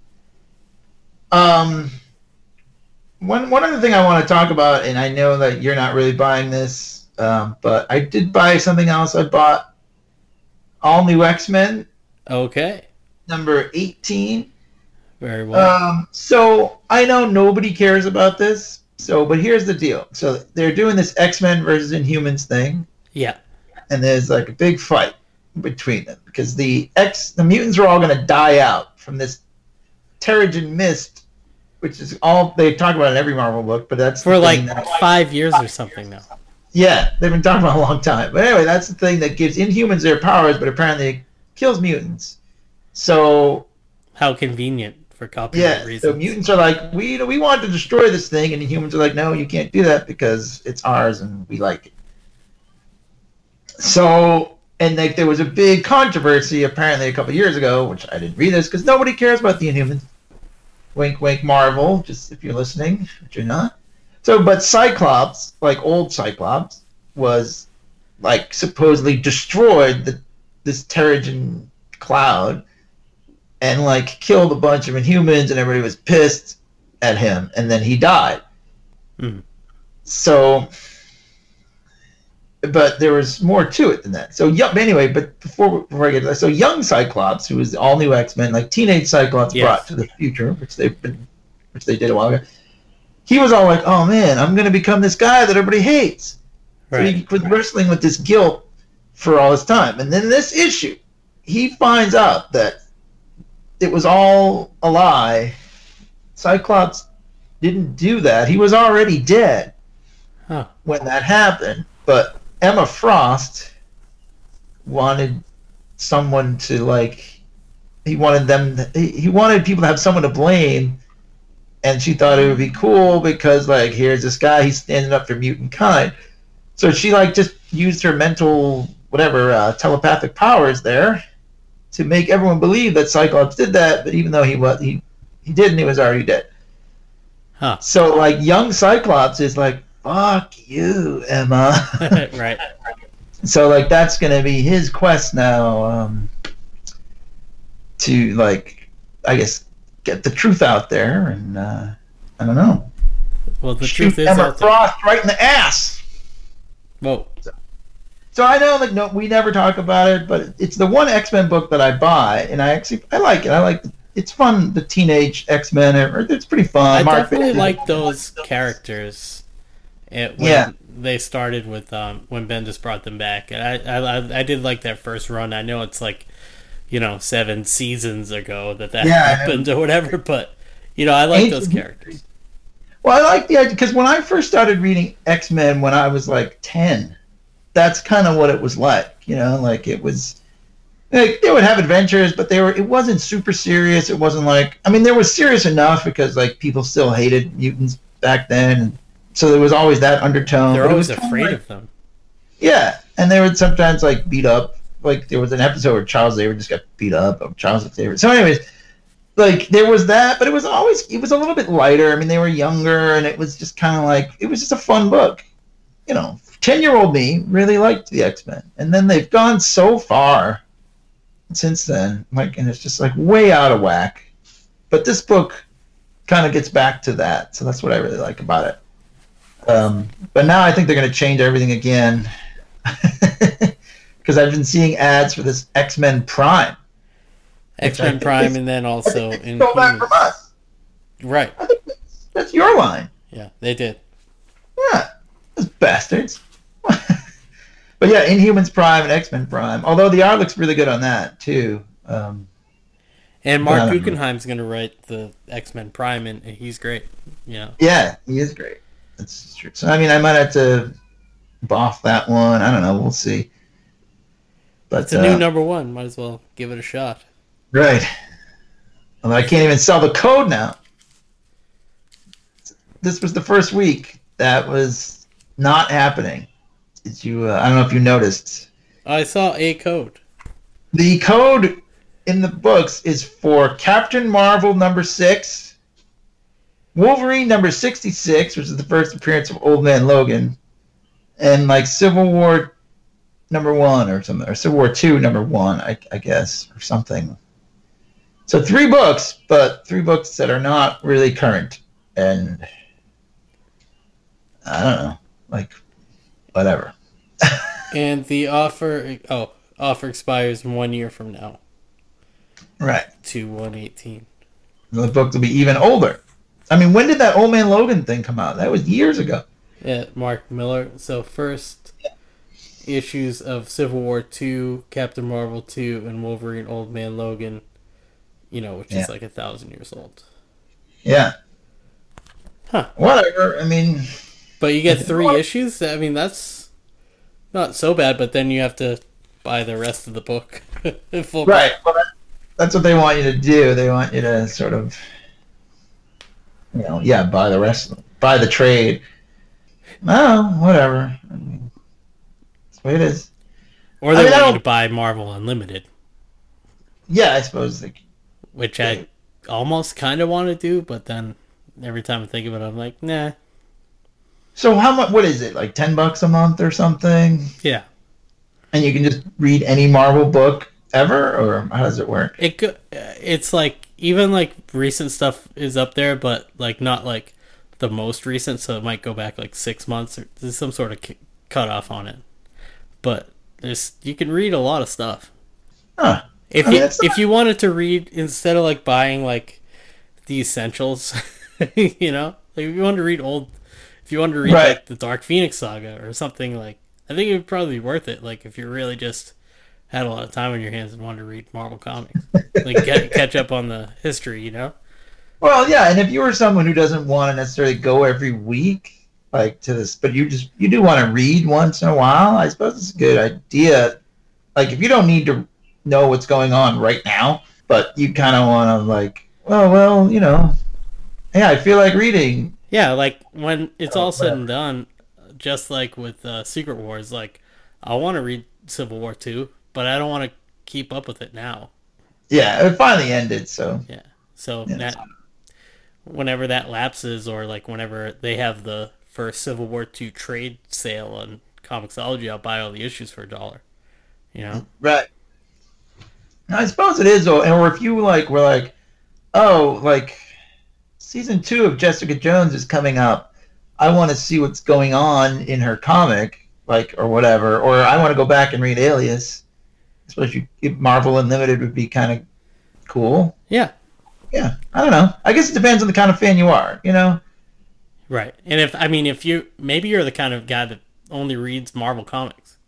One other thing I want to talk about, and I know that you're not really buying this, but I did buy something else. I bought All New X-Men. Okay. Number 18. Very well. So I know nobody cares about this. But here's the deal. So they're doing this X-Men versus Inhumans thing. Yeah. And there's a big fight between them because the mutants are all going to die out from this Terrigen Mist, which is all they talk about in every Marvel book. But that's for 5 years or something now. Yeah, they've been talking about it a long time. But anyway, that's the thing that gives Inhumans their powers, but apparently it kills mutants. So how convenient for copyright reasons. So mutants are we want to destroy this thing, and the humans are no, you can't do that because it's ours and we like it. So, and there was a big controversy apparently a couple of years ago, which I didn't read this because nobody cares about the Inhumans. Wink, wink, Marvel. Just if you're listening, but you're not. So, but Cyclops, old Cyclops, was like supposedly destroyed this Terrigen cloud and like killed a bunch of Inhumans, and everybody was pissed at him, and then he died. So, but there was more to it than that. So, yeah. Anyway, but before I get to that, so young Cyclops, who was all new X-Men, like teenage Cyclops brought to the future, which they did a while ago. He was all like, "Oh man, I'm gonna become this guy that everybody hates." Right. So he was wrestling with this guilt for all his time, and then this issue, he finds out that it was all a lie. Cyclops didn't do that. He was already dead when that happened. But Emma Frost wanted someone to like. He wanted people to have someone to blame, and she thought it would be cool because like here's this guy, he's standing up for mutant kind. So she like just used her mental telepathic powers there to make everyone believe that Cyclops did that, but even though he didn't, he was already dead. So like young Cyclops is like, fuck you, Emma. Right. So like that's gonna be his quest now, to like, I guess, get the truth out there, and I don't know. Well, the truth is Emma Frost right in the ass. Whoa. So I know, like, no, we never talk about it, but it's the one X-Men book that I buy, and I like it. It's fun. The teenage X-Men, it's pretty fun. I definitely like those characters. When they started with when Bendis brought them back, and I did like that first run. I know it's like 7 seasons ago that happened or whatever, but I like those characters. Well, I like the idea because when I first started reading X-Men when I was like 10. That's kind of what it was like, like it was like they would have adventures, but it wasn't super serious. It wasn't like, I mean, there was serious enough because like people still hated mutants back then, and so there was always that undertone. They're always afraid of them. Yeah, and they would sometimes like beat up. Like there was an episode where Charles Xavier just got beat up. Charles Xavier. So, anyways, like there was that, but it was a little bit lighter. I mean, they were younger, and it was just kind of like it was just a fun book, 10-year-old me really liked the X-Men, and then they've gone so far since then, like, and it's just like way out of whack. But this book kind of gets back to that, so that's what I really like about it. But now I think they're going to change everything again because I've been seeing ads for this X-Men Prime. X-Men Prime, and then also in go back from us, right? I think that's your line. Yeah, they did. Yeah, those bastards. But yeah, Inhumans Prime and X-Men Prime. Although the art looks really good on that too. And Mark Guggenheim's going to write the X-Men Prime, and he's great. Yeah, he is great. That's true. So I mean, I might have to boff that one. I don't know. We'll see. But it's a new #1. Might as well give it a shot. Right. Although I can't even sell the code now. This was the first week that was not happening. Did you? I don't know if you noticed. I saw a code. The code in the books is for Captain Marvel #6, Wolverine #66, which is the first appearance of Old Man Logan, and like Civil War #1 or something, or Civil War 2 #1, I guess, or something. So 3 books, but 3 books that are not really current, and I don't know, like whatever. And the offer expires 1 year from now. Right. 2/1/18. The book will be even older. I mean, when did that Old Man Logan thing come out? That was years ago. Yeah, Mark Miller. So first issues of Civil War 2, Captain Marvel 2, and Wolverine Old Man Logan, which is like 1,000 years old. Yeah. Huh. Whatever. I mean... But you get 3 issues? I mean, that's not so bad, but then you have to buy the rest of the book. Right. Well, that's what they want you to do. They want you to sort of, buy the rest, buy the trade. Oh, whatever. I mean, that's the way it is. Or they want you to buy Marvel Unlimited. Yeah, I suppose. Which I almost kind of want to do, but then every time I think of it, I'm like, nah. So how much? What is it? Like $10 a month or something? Yeah. And you can just read any Marvel book ever, or how does it work? It's like even like recent stuff is up there, but like not like the most recent, so it might go back like 6 months, or there's some sort of cutoff on it. But you can read a lot of stuff. Huh. If you wanted to read instead of like buying like the essentials, you know, like if you wanted to read Right. like the Dark Phoenix saga or something, like I think it would probably be worth it. Like if you really just had a lot of time on your hands and wanted to read Marvel comics, like catch up on the history, you know. Well, yeah, and if you were someone who doesn't want to necessarily go every week, like to this, but you do want to read once in a while, I suppose it's a good idea. Like if you don't need to know what's going on right now, but you kind of want to like, well, you know, hey, I feel like reading. Yeah, like when it's all said and done, just like with Secret Wars, like I want to read Civil War 2, but I don't want to keep up with it now. Yeah, it finally ended, so. Yeah. So whenever that lapses, or like whenever they have the first Civil War 2 trade sale on Comixology, I'll buy all the issues for $1. You know? Right. I suppose it is, or if you like were like, oh, like season 2 of Jessica Jones is coming up, I want to see what's going on in her comic, like, or whatever, or I want to go back and read Alias. I suppose Marvel Unlimited would be kind of cool. Yeah. Yeah, I don't know. I guess it depends on the kind of fan you are, you know? Right. And if you're the kind of guy that only reads Marvel comics.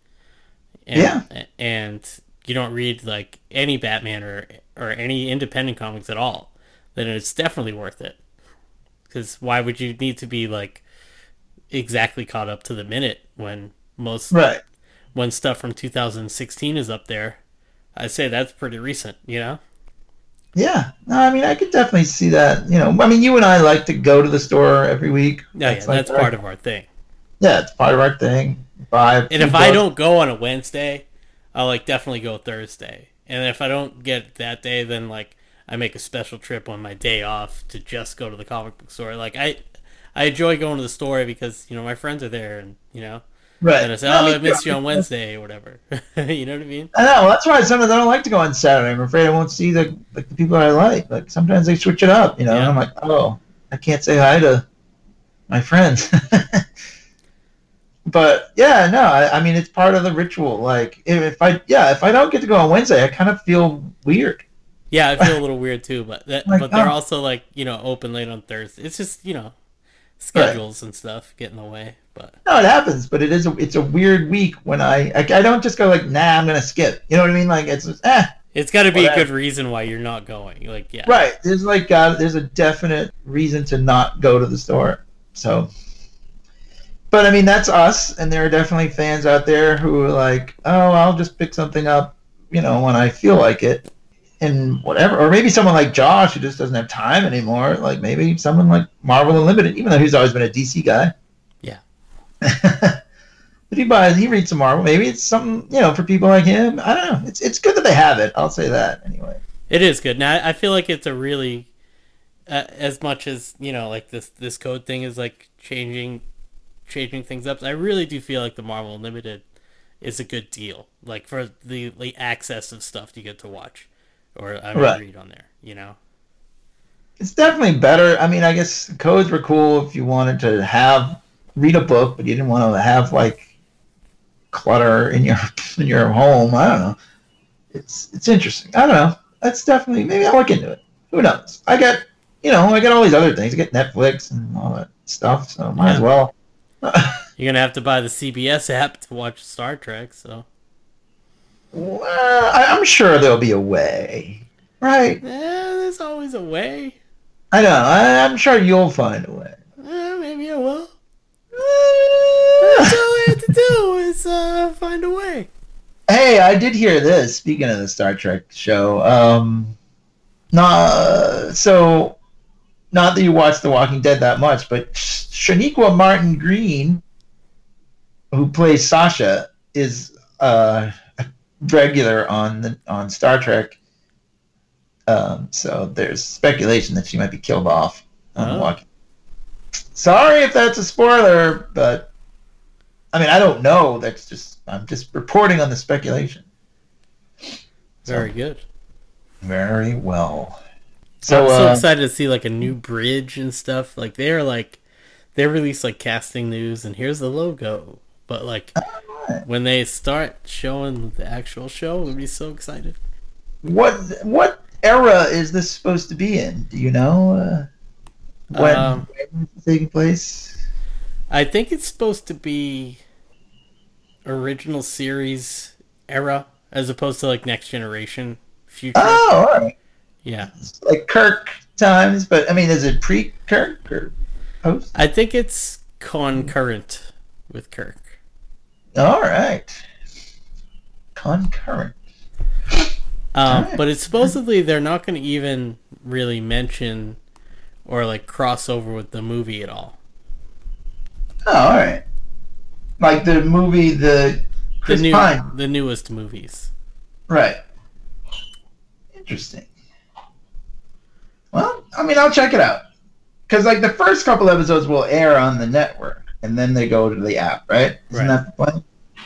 And you don't read like any Batman or any independent comics at all, then it's definitely worth it. Because why would you need to be like exactly caught up to the minute when when stuff from 2016 is up there? I'd say that's pretty recent, you know? Yeah, no, I mean, I could definitely see that. You know, I mean, you and I like to go to the store every week. That's part of our thing. Yeah, it's part of our thing. And if I don't go on a Wednesday, I'll like definitely go Thursday. And if I don't get that day, then like I make a special trip on my day off to just go to the comic book store. Like I enjoy going to the store because you know my friends are there, and you know. Right. And I say, I missed you on Wednesday or whatever. You know what I mean? I know. That's why sometimes I don't like to go on Saturday. I'm afraid I won't see the people I like. Like sometimes they switch it up, you know. Yeah. And I'm like, oh, I can't say hi to my friends. But yeah, no. I mean, it's part of the ritual. Like if I don't get to go on Wednesday, I kind of feel weird. Yeah, I feel a little weird too. But they're also like open late on Thursday. It's just schedules and stuff get in the way. But no, it happens. But it's a weird week when I don't just go like, nah, I'm gonna skip. You know what I mean? Like it's just, it's got to be a good reason why you're not going. Like yeah, right. There's there's a definite reason to not go to the store. So, but I mean that's us, and there are definitely fans out there who are like, oh, I'll just pick something up, when I feel like it. And whatever, or maybe someone like Josh who just doesn't have time anymore. Like maybe someone like Marvel Unlimited, even though he's always been a DC guy. Yeah. But he reads some Marvel. Maybe it's something for people like him. I don't know. It's good that they have it. I'll say that anyway. It is good. Now I feel like it's a really, as much as like this code thing is like changing things up. I really do feel like the Marvel Unlimited is a good deal. Like for the access of stuff you get to watch. Or read on there, It's definitely better. I mean, I guess codes were cool if you wanted to read a book, but you didn't want to have like clutter in your home. I don't know. It's interesting. I don't know. That's definitely, maybe I'll look into it. Who knows? I got all these other things. I get Netflix and all that stuff, so might as well. You're gonna have to buy the CBS app to watch Star Trek, so. Well, I'm sure there'll be a way, right? There's always a way. I know. I'm sure you'll find a way. Maybe I will. That's all I have to do is find a way. Hey, I did hear this. Speaking of the Star Trek show, not that you watch The Walking Dead that much, but Shaniqua Martin Green, who plays Sasha, is regular on Star Trek. So there's speculation that she might be killed off on Walking. Sorry if that's a spoiler, but I mean, I don't know. I'm just reporting on the speculation. Very good. Very well. So I'm so excited to see like a new bridge and stuff. Like they release like casting news and here's the logo. But like when they start showing the actual show, we'll be so excited. What era is this supposed to be in? Do you know? When it's taking place? I think it's supposed to be original series era as opposed to like Next Generation future. Oh, all right. Yeah. It's like Kirk times, but I mean, is it pre-Kirk or post? I think it's concurrent with Kirk. All right. Concurrent. Right. But it's supposedly they're not going to even really mention or like cross over with the movie at all. Oh, all right. Like the movie, the Pine. The newest movies. Right. Interesting. Well, I mean, I'll check it out. Because, like, the first couple episodes will air on the network, and then they go to the app, right? Isn't that the plan?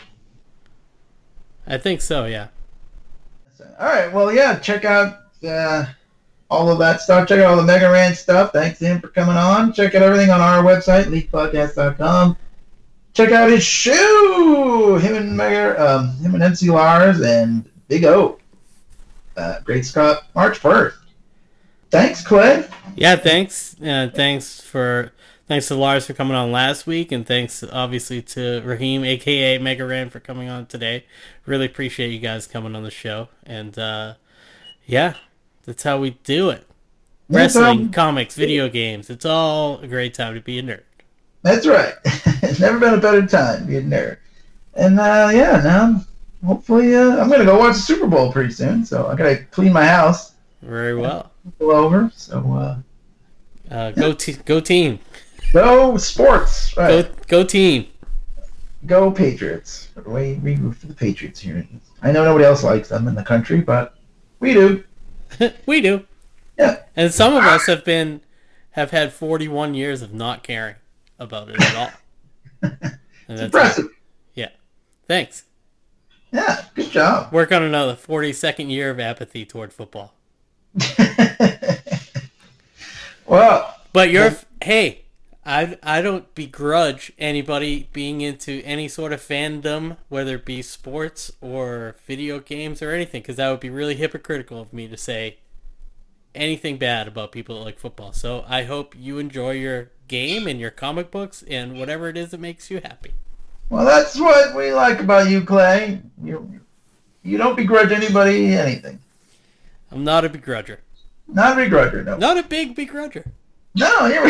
I think so, yeah. All right, well, yeah, check out all of that stuff. Check out all the Mega Ran stuff. Thanks to him for coming on. Check out everything on our website, leakpodcast.com. Check out his show! Him and MC Lars and Big O. Great Scott, March 1st. Thanks, Clay. Yeah, thanks. Thanks to Lars for coming on last week, and thanks obviously to Raheem, aka Mega Ran, for coming on today. Really appreciate you guys coming on the show, and yeah, that's how we do it. Wrestling, comics, video games. It's all a great time to be a nerd. That's right. It's never been a better time to be a nerd. And yeah, now hopefully I'm gonna go watch the Super Bowl pretty soon, so I gotta clean my house. Very well. Over, so go team. Go sports. Right. Go team. Go Patriots. We root for the Patriots here. I know nobody else likes them in the country, but we do. We do. Yeah. And some of us have had 41 years of not caring about it at all. It's impressive. Yeah. Thanks. Yeah, good job. Work on another 42nd year of apathy toward football. Well, but hey, I don't begrudge anybody being into any sort of fandom, whether it be sports or video games or anything, because that would be really hypocritical of me to say anything bad about people that like football. So I hope you enjoy your game and your comic books and whatever it is that makes you happy. Well, that's what we like about you, Clay. You don't begrudge anybody anything. I'm not a begrudger. Not a begrudger, no. Not a big begrudger. No, you're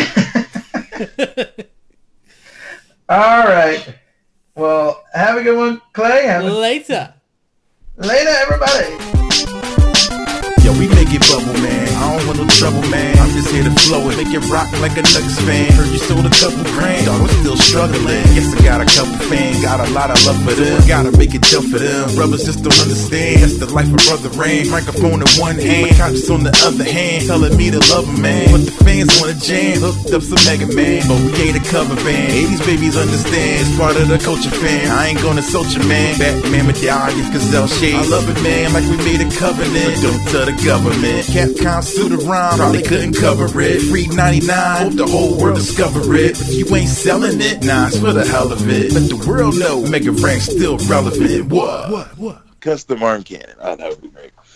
all right. Well, have a good one, Clay. Later, everybody. Yo, we make it bubble, man. I don't want no trouble, man. I'm just here to flow it, make it rock like a Nuggets fan. Heard you sold a couple grand, dog, I'm still struggling. Guess I got a couple fans, got a lot of love for them. Gotta make it tough for them. Brothers just don't understand. That's the life of Brother Rain. Microphone in one hand, conscious on the other hand, telling me to love him, man. But the fans wanna jam, hooked up some Mega Man, but we ain't a cover band. 80s babies understand, it's part of the culture, fam. I ain't gonna insult you, man. Batman medallions, Gazelle shades. I love it, man, like we made a covenant. But don't tell the government. Capcom suit around, probably couldn't cover it. Free 99, hope the whole world discover it. If you ain't selling it, nah, it's for the hell of it. Let the world know Mega Ran's still relevant. What? Custom arm cannon. Oh, that would be very cool.